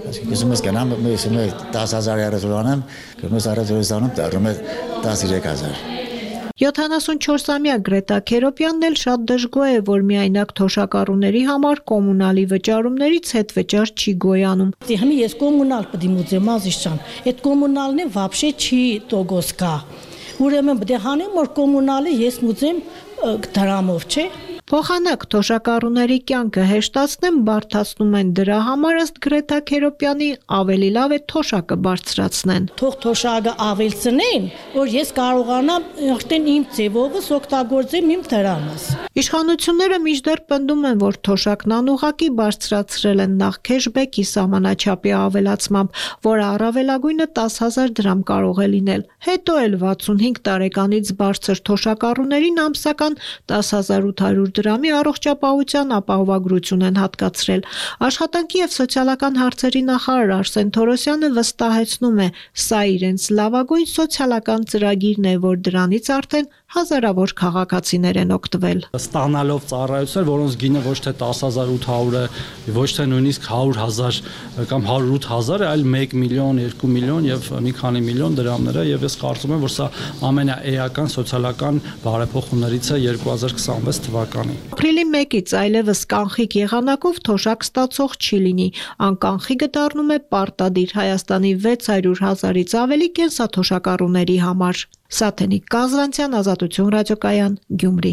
Ուզում ես գնամ, ուզում ես դաս հազար ռեստորանամ, գնում ես ռեստորանում, դառնում է տասնյոթ հազար։ յոթանասունչորսամյա Գրետա Քերոպյանն էլ շատ դժգոհ է, որ միայնակ թոշակառուների համար կոմունալի վճարումներից հետ վճար չի գոյանում։ Հիմա ես կոմունալ պետք է մուծեմ ազիզան։ Այդ կոմունալն է вообще չի տոգոս կա։ Ուրեմն պետք է հանեմ որ կոմունալը ես մուծեմ դրամով, չէ։ Փոխանակ թոշակառուների կյանքը հեշտացնեն, բարդացնում են դրա համար ըստ Գրետա Քերոպյանի ավելի լավ է թոշակը բարձրացնեն։ Թող թոշակը ավելցնեն, որ ես կարողանամ արդեն իմ ձևովս օգտագործեմ իմ դրամս։ Իշխանությունները մինչդեռ պնդում են, որ թոշակն անուղղակի բարձրացրել են նախ քեշբեքի սահմանաչափի ավելացմամբ, որը առավելագույնը տասը հազար դրամ կարող է լինել։ Հետո էլ վաթսունհինգ տարեկանից բարձր թոշակառուներին ամսական տասը հազար ութ հարյուր դրամի առողջապահության ապահովագրություն են հատկացրել։ Աշխատանքի եւ սոցիալական հարցերի նախարար Արսեն Թորոսյանը վստահեցնում է, սա իրենց լավագույն սոցիալական ծրագիրն է, որ դրանից արդեն հազարավոր քաղաքացիներ են օգտվել։ Ստանալով ծառայություններ, որոնց գինը ոչ թե տասը հազար ութ հարյուր է, ոչ թե նույնիսկ հարյուր հազար կամ հարյուր ութ հազար է, այլ մեկ միլիոն, երկու միլիոն եւ մի քանի միլիոն դրամներ է եւ ես կարծում եմ, որ սա ամենաէական սոցիալական բարեփոխումներից է երկու հազար քսանվեց թվականին։ Ապրիլի մեկից այլևս կանխիկ եղանակով թոշակ ստացող չի լինի։ Անկանխիկը դառնում է պարտադիր Հայաստանի վեց հարյուր հազարից ավելի կենսաթոշակառուների համար։ Սաթենիկ Կազրանցյան, Ազատություն ռադիոկայան, Գյումրի։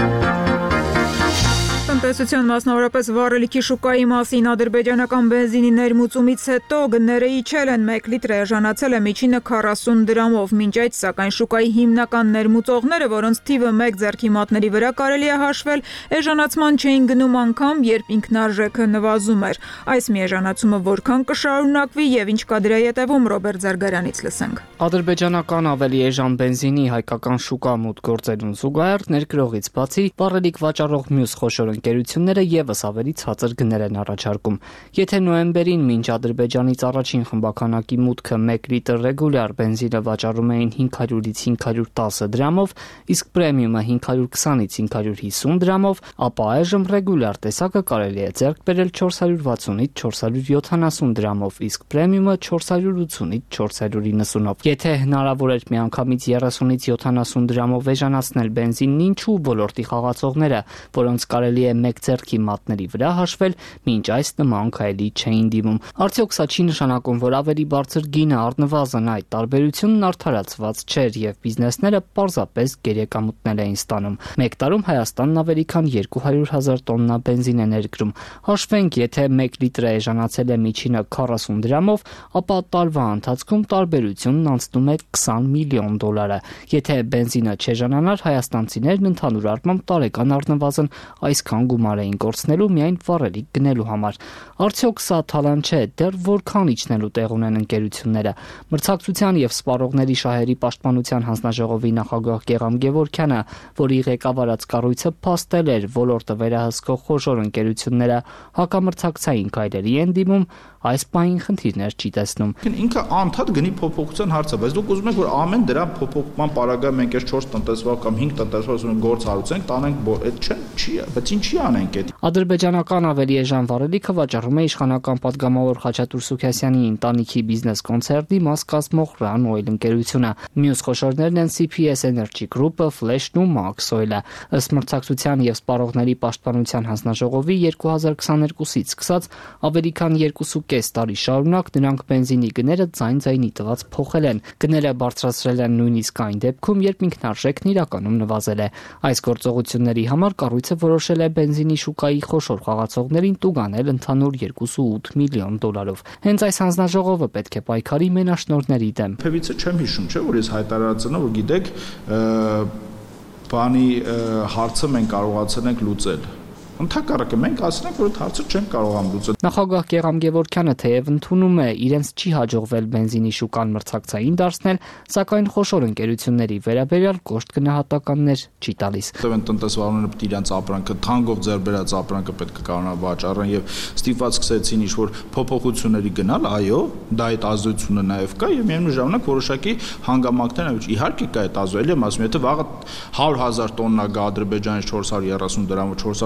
Տնտեսության մասնավորապես վառելիքի շուկայի մասին ադրբեջանական բենզինի ներմուծումից հետո գները իջել են, մեկ լիտր էժանացել է միջինը քառասուն դրամով, մինչ այդ սակայն շուկայի հիմնական ներմուծողները, որոնց թիվը մեկ ձեռքի մատների վրա կարելի է հաշվել, էժանացման չէին գնում անգամ, երբ ինքնարժեքը նվազում էր։ Այս մի էժանացումը որքան կշարունակվի եւ ինչ կա դրա ետևում, Ռոբերտ Զարգարանից լսենք։ Ադրբեջանական ավելի էժան բենզինի հայկական շուկա մուտք գործելուն զուգահեռ ներկրողից բացի վառելիք վաճառող մյուս խոշոր ընկերությունները եւս ավելի ցածր գներ են առաջարկում։ Եթե նոյեմբերին մինչ Ադրբեջանից առաջին խմբականակի մուտքը մեկ լիտր ռեգուլյար բենզինը վաճառում էին հինգ հարյուրից հինգ հարյուր տասը դրամով, իսկ պրեմիումը հինգ հարյուր քսանից հինգ հարյուր հիսուն դրամով, ապա այժմ ռեգուլյար տեսակը կարելի է ձեռք բերել չորս հարյուր վաթսունից չորս հարյուր յոթանասուն դրամով, իսկ պրեմիումը չորս հարյուր ութունից չորս հարյուր իննսունով։ Եթե հնարավոր էր միանգամից երեսունից յոթանասուն դրամով էժանացնել բենզինն, ինչու ոլորտի խաղացողները, որոնց կարելի է մեկ ձեռքի մատների վրա հաշվել, մինչ այս նման քայլի չէին դիմում։ Արդյոք սա չի նշանակում, որ ավելի բարձր գինը առնվազն այդ տարբերությունն արդարացված չէր եւ բիզնեսները պարզապես գերեկամուտնել էին ստանում։ Մեկ տարում Հայաստանն ավելի քան երկու հարյուր հազար տոննա բենզին է ներկրում։ Հաշվենք, եթե մեկ լիտրը էժանացել է միջինը քառասուն դրամով, ապա տարվա ընթացքում տարբերությունն անցնում է քսան միլիոն դոլարը։ Եթե բենզինը չեժանանար, հայաստանցիներն ընդհանուր առմամբ տարեկան առնվազն այսքան գումար էին կորցնելու միայն վառելիք գնելու համար։ Արդյոք սա թալան չէ, դեռ որքան իջնելու տեղ ունեն ընկերությունները։ Մրցակցության եւ սպառողների շահերի պաշտպանության հանձնաժողովի նախագահ Գեգամ Գևորգյանը, որի ղեկավարած կառույցը փաստել էր ոլորտը վերահսկող խոշոր ընկերությունները հակամրցակցային քայլերի են դիմում, այս պահին խնդիրներ չի տեսնում։ Ինքը անդադ գնի փոփոխության հարց է, բայց դուք ուզում եք որ ամեն դրա փոփոխման պարագա մենք այս չորս տնտեսվակ կամ հինգ տնտեսվակ գործ հարուցենք, տանենք, այդ չէ, չի, բայց ինչի անենք այդ։ Ադրբեջանական ավելի էժան վառելիքը վաճառում է իշխանական падգամավոր Խաչատուր Սուքասյանի ընտանիքի բիզնես կոնցերնի մաս կազմող Run Oil ընկերությունը։ Մյուս խոշորներն են C P S Energy Group-ը, Flash-ն ու Max Oil-ը։ Ըստ մրցակցության եւ սպառողների պաշտպանության հանձնաժողովի երկու հազար քսաներկուսից սկսած ավելի քան երկու կես տարի շարունակ նրանք բենզինի գները ձայն-ձայնի տված փոխել են։ Գները բարձրացրել են նույնիսկ այն դեպքում, երբ ինքնարժեքն իրականում նվազել է։ Այս գործողությունների համար կառույցը որոշել է բենզինի շուկայի խոշոր խաղացողներին տուգանել ընդհանուր երկուսուութ միլիոն դոլարով։ Հենց այս հանձնաժողովը պետք է պայքարի մենաշնորհների դեմ։ Փևիցը չեմ հիշում, չէ՞ որ ես հայտարարացնա, որ գիտեք, բանի հարցը մենք կարողացել ենք լուծել։ Ընդհակառակը մենք ասենք, որ այդ հարցը չենք կարողանում լուծել։ Նախագահ Գեգամ Գևորգյանը թեև ընդունում է, իրենց չի հաջողվել բենզինի շուկան մրցակցային դարձնել, սակայն խոշոր ընկերությունների վերաբերյալ կոշտ գնահատականներ չի տալիս։ Տվեն տնտեսվարները պետք է իրենց ապրանքը թանկով ձեռք բերած ապրանքը պետք է կարողանան վաճառեն եւ ստիպված սկսեցին ինչ-որ փոփոխությունների գնալ, այո, դա այդ ազդեցությունը նաեւ կա եւ միևնույն ժամանակ որոշակի հանգամանքներ են, իհարկե կա այդ ազդեցությունը, ասում եմ, եթե վաղը հարյուր հազար տոննա գա Ադրբեջանից չորս հարյուր երեսուն դրամով, չորս հարյուր քսան դրամ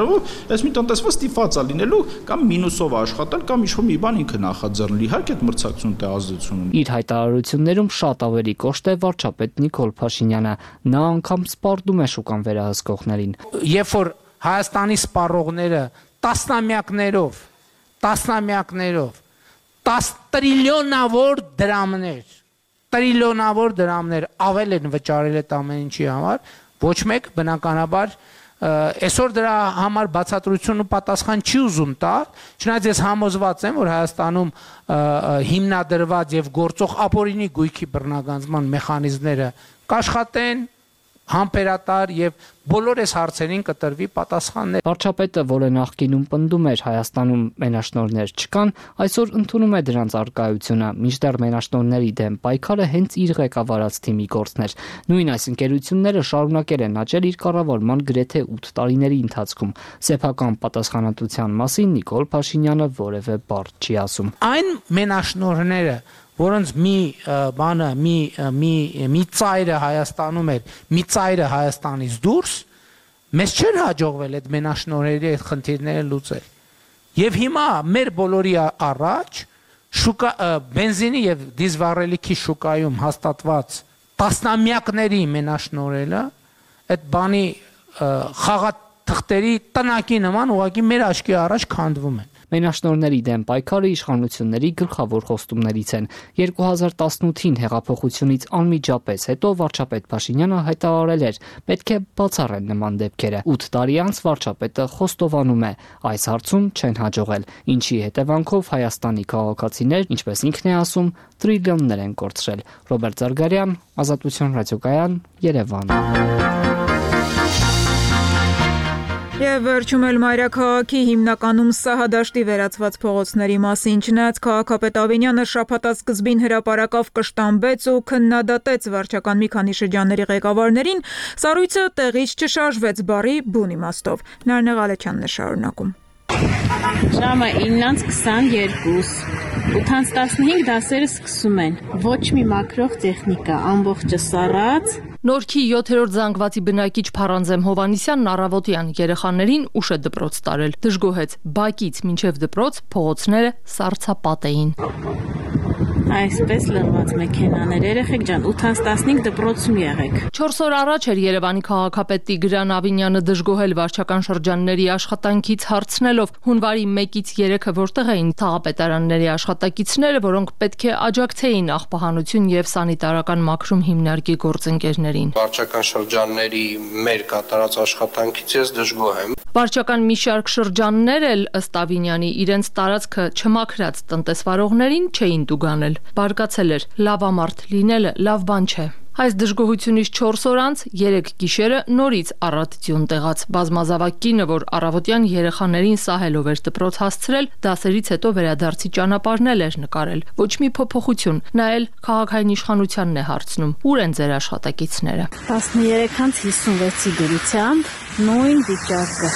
հնարավոր այս մի տնտեսվա ստիպված է լինելու կամ մինուսով աշխատել կամ ինչ-որ մի բան ինքը նախաձեռնել։ Իհարկե այդ մրցակցությունը դե ազդեցություն ունի։ Իր հայտարարություններում շատ ավելի կոշտ է վարչապետ Նիկոլ Փաշինյանը։ Նա անգամ սպառնում է շուկան վերահսկողներին։ Երբ որ Հայաստանի սպառողները տասնամյակներով, տասնամյակներով, տասը տրիլիոնավոր դրամներ, տրիլիոնավոր դրամներ ավել են վճարել այդ ամեն ինչի համար, ոչ մեկ բնականաբար այսօր դրա համար բացատրություն ու պատասխան չի ուզում տալ, չնայած ես համոզված եմ, որ Հայաստանում հիմնադրված եւ գործող ապօրինի գույքի բռնագանձման մեխանիզմները կաշխատեն համբերատար եւ բոլոր այս հարցերին կտրվի պատասխաններ։ Վարչապետը, որը նախկինում պնդում էր Հայաստանում մենաշնորհներ չկան, այսօր ընդունում է դրանց առկայությունը, մինչդեռ մենաշնորհների դեմ պայքարը հենց իր ղեկավարած թիմի գործն էր։ Նույն այս ընկերությունները շարունակել են աճել իր կառավարման գրեթե ութ տարիների ընթացքում։ Սեփական պատասխանատվության մասին Նիկոլ Փաշինյանը որևէ բառ չի ասում։ Այն մենաշնորհները, որոնց մի բանը, մի մի մի ծայրը Հայաստանում էր, մի ծայրը Հայաստանից դուրս, մեզ չէր հաջողվել այդ մենաշնորհերի այդ խնդիրները լուծել։ Եվ հիմա մեր բոլորի առաջ շուկա բենզինի եւ դիզվառելիքի շուկայում հաստատված տասնամյակների մենաշնորհելը այդ բանի խաղաթղթերի տնակի նման ուղղակի մեր աչքի առաջ քանդվում են։ Մենաշնորհների դեմ պայքարը իշխանությունների գլխավոր խոստումներից են։ երկու հազար տասնութին հեղափոխությունից անմիջապես հետո վարչապետ Փաշինյանը հայտարարել էր, պետք է բացառեն նման դեպքերը։ ութ տարի անց վարչապետը խոստովանում է, այս հարցում չեն հաջողել, ինչի հետևանքով Հայաստանի քաղաքացիներ, ինչպես ինքն է ասում, տրիլիոններ են կորցրել։ Ռոբերտ Զարգարյան, Ազատություն ռադիոկայան, Երևան։ Եվ վերջում էլ մայրաքաղաքի հիմնականում սահադաշտի վերածված փողոցների մասին, չնայած քաղաքապետ Ավինյանը շաբաթասկզբին հրապարակավ կշտամբեց ու քննադատեց վարչական մի քանի շրջանների ղեկավարներին, սառույցը տեղից չշարժվեց բառի բուն իմաստով։ Նարնե Ղալեչյանն է շարունակում։ Ժամը իննից քսաներկու, ութից տասնհինգ դասերը սկսում են։ Ոչ մի մաքրող տեխնիկա, ամբողջը սառած։ Նորքի յոթերորդ զանգվածի բնակիչ Փարանձեմ Հովանիսյանն առավոտյան երեխաներին ուշ է դպրոց տարել։ Դժգոհեց, բակից մինչև դպրոց փողոցները սառցապատ էին։ Այսպես լրված մեքենաներ, երեխեք ջան, ութից տասնհինգ դպրոցում եղեք։ չորս օր առաջ էր Երևանի քաղաքապետ Տիգրան Ավինյանը դժգոհել վարչական շրջանների աշխատանքից հարցնելով հունվարի մեկից երեքը որտեղ էին թաղապետարանների աշխատակիցները, որոնք պետք է աջակցեին աղբահանություն եւ սանիտարական մաքրում հիմնարկի գործընկերներին։ Վարչական շրջանների մեր կատարած աշխատանքից ես դժգոհ եմ։ Վարչական մի շարք շրջաններ էլ ըստ Ավինյանի իրենց տարածքը չմաքրած տնտեսվարողներին չէին տուգանել։ Բարգացել էր, լավամարդ լինելը լավ բան չէ։ Այս դժգոհությունից չորս օր անց երեք գիշերը նորից առատություն տեղաց։ Բազմազավակ կինը, որ առավոտյան երեխաներին սահելով էր դպրոց հասցրել, դասերից հետո վերադարձի ճանապարհն էր նկարել։ Ոչ մի փոփոխություն, նա էլ քաղաքային իշխանությանն է հարցնում. ուր են ձեր աշխատակիցները։ տասներեքից հիսունվեցի դրությամբ նույն վիճակը։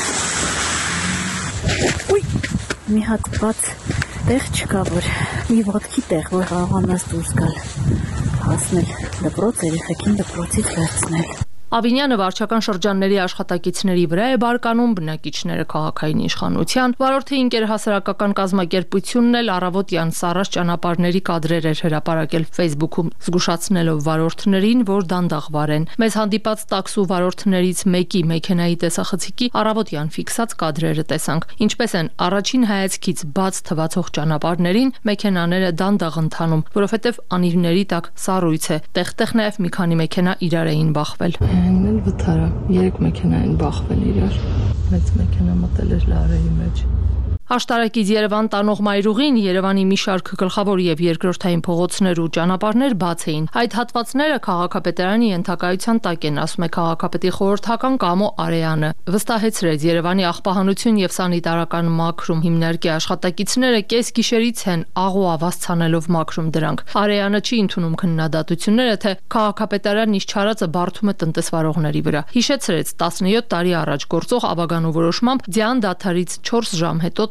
Ուй, մի հատ բաց տեղ չկա, որ մի ոտքի տեղ, որ կարողանաս դուրս գալ, հասնել դպրոց, երեխեքին դպրոցից վերցնել։ Ավինյանը վարչական շրջանների աշխատակիցների վրա է բարկանում, բնակիչները քաղաքային իշխանության, վարորդի ինքերհասարակական կազմակերպությունն էլ առավոտյան սառած ճանապարհների կադրեր էր հրապարակել Facebook-ում, զգուշացնելով վարորդներին, որ դանդաղ վարեն։ Մեզ հանդիպած տաքսու վարորդներից մեկի մեքենայի տեսախցիկի առավոտյան ֆիքսած կադրերը տեսանք, ինչպես են առաջին հայացքից բաց թվացող ճանապարհներին մեքենաները դանդաղ ընթանում, որովհետև անիվների տակ սառույց է, տեղ-տեղ նաև մի քանի մեքենա իրար էին բախվել։ Էլ վթարա, երեք մեքենա են բախվել իրար, մեծ մեքենա մտել էր լարերի մեջ։ Աշտարակից Երևան տանող մայրուղին Երևանի մի շարք գլխավոր եւ երկրորդային փողոցներ ու ճանապարհներ բաց էին։ Այդ հատվածները քաղաքապետարանի ենթակայության տակ են, ասում է քաղաքապետի խորհրդական Կամո Արեյանը։ Վստահեցրեց Երևանի աղբահանություն եւ սանիտարական մաքրում հիմնարկի աշխատակիցները կես գիշերից են աղ ու ավազ ցանելով մաքրում դրանք։ Արեյանը չի ընդունում քննադատությունները, թե քաղաքապետարանն իշխարածը բարդում է տնտեսվարողների վրա։ Հիշեցրեց տասնյոթ տարի առաջ գործող ավագանու որոշմամբ ձյան դադարից չորս ժամ հետո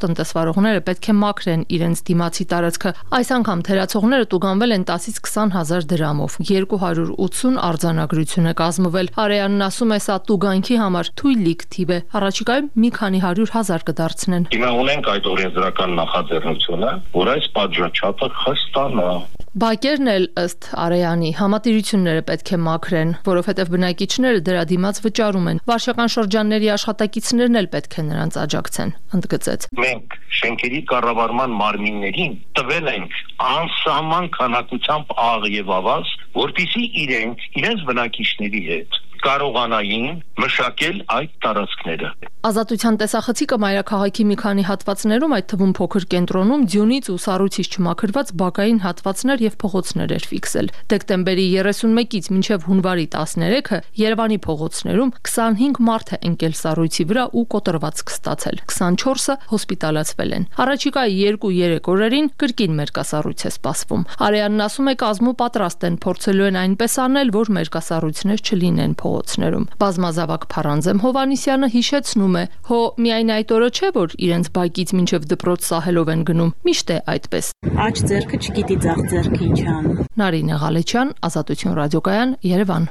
տնտեսվարողները պետք է մաքրեն իրենց դիմացի տարածքը։ Այս անգամ թերացողները տուգանվել են տասից քսան հազար դրամով։ երկու հարյուր ութսուն արձանագրություն է կազմվել։ Արեյանն ասում է, սա տուգանքի համար թույլիկ թիվ է։ Առաջիկայում մի քանի հարյուր հազար կդարձնեն։ Հիմա ունենք այդ օրենսդրական նախաձեռնությունը, որ այս պատժաչափը խստանա։ Բակերն էլ ըստ Արեյանի համատիրությունները պետք է մաքրեն, որովհետև բնակիչները դրա դիմաց վճարում են։ Վարչական շրջանների աշխատակիցներն էլ պետք է նրանց աջակցեն, ընդգծեց։ Մենք շենքերի կառավարման մարմիններին տվել ենք անսահման քանակությամբ աղ եւ ավազ, որպեսզի իրենք իրենց բնակիչների հետ կարողանային մշակել այդ տարածքները։ Ազատության տեսախցիկը մայրաքաղաքի մի քանի հատվածներում, այդ թվում փոքր կենտրոնում, ձյունից ու սառույցից չմաքրված բակային հատվածներ եւ փողոցներ էր ֆիքսել։ Դեկտեմբերի երեսունմեկից մինչեւ հունվարի տասներեքը Երևանի փողոցներում քսանհինգ մարդ է ընկել սառույցի վրա ու կոտրվածք ստացել։ քսանչորսը հոսպիտալացվել են։ Առաջիկայի երկու-երեք օրերին կրկին մերկասառույց է սպասվում։ Արեյանն ասում է, կազմու պատրաստ են, փորձելու են այնպես անել, որ մերկասառույցներ չլինեն փողոցներում։ Բազմազավակ Փարանձեմ Հովանիսյանը հիշեցնում է, հո միայն այդ օրը չէ, որ իրենց բակից մինչև դպրոց սահելով են գնում։ Միշտ է այդպես։ Աջ ձեռքը չգիտի ձախ ձեռքը ինչ անում։ Նարինե Ղալեչյան, Ազատություն ռադիոկայան, Երևան։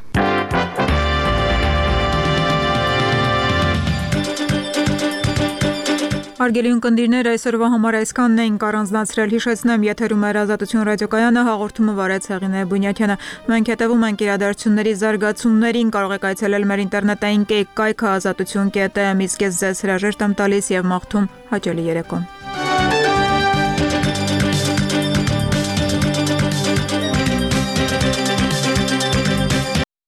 Հարգելի ունկնդիրներ, այսօրվա համար այսքանն էինք առանձնացրել։ Հիշեցնեմ, եթերում է Ազատություն ռադիոկայանը, հաղորդումը վարեց Հեղինե Բունյաթյանը։ Մենք հետևում ենք իրադարձությունների զարգացումներին, կարող եք այցելել մեր ինտերնետային կայքը ազատություն կետ էմ, իսկ ես ձեզ հրաժեշտ եմ տալիս եւ մաղթում հաճելի երեկո։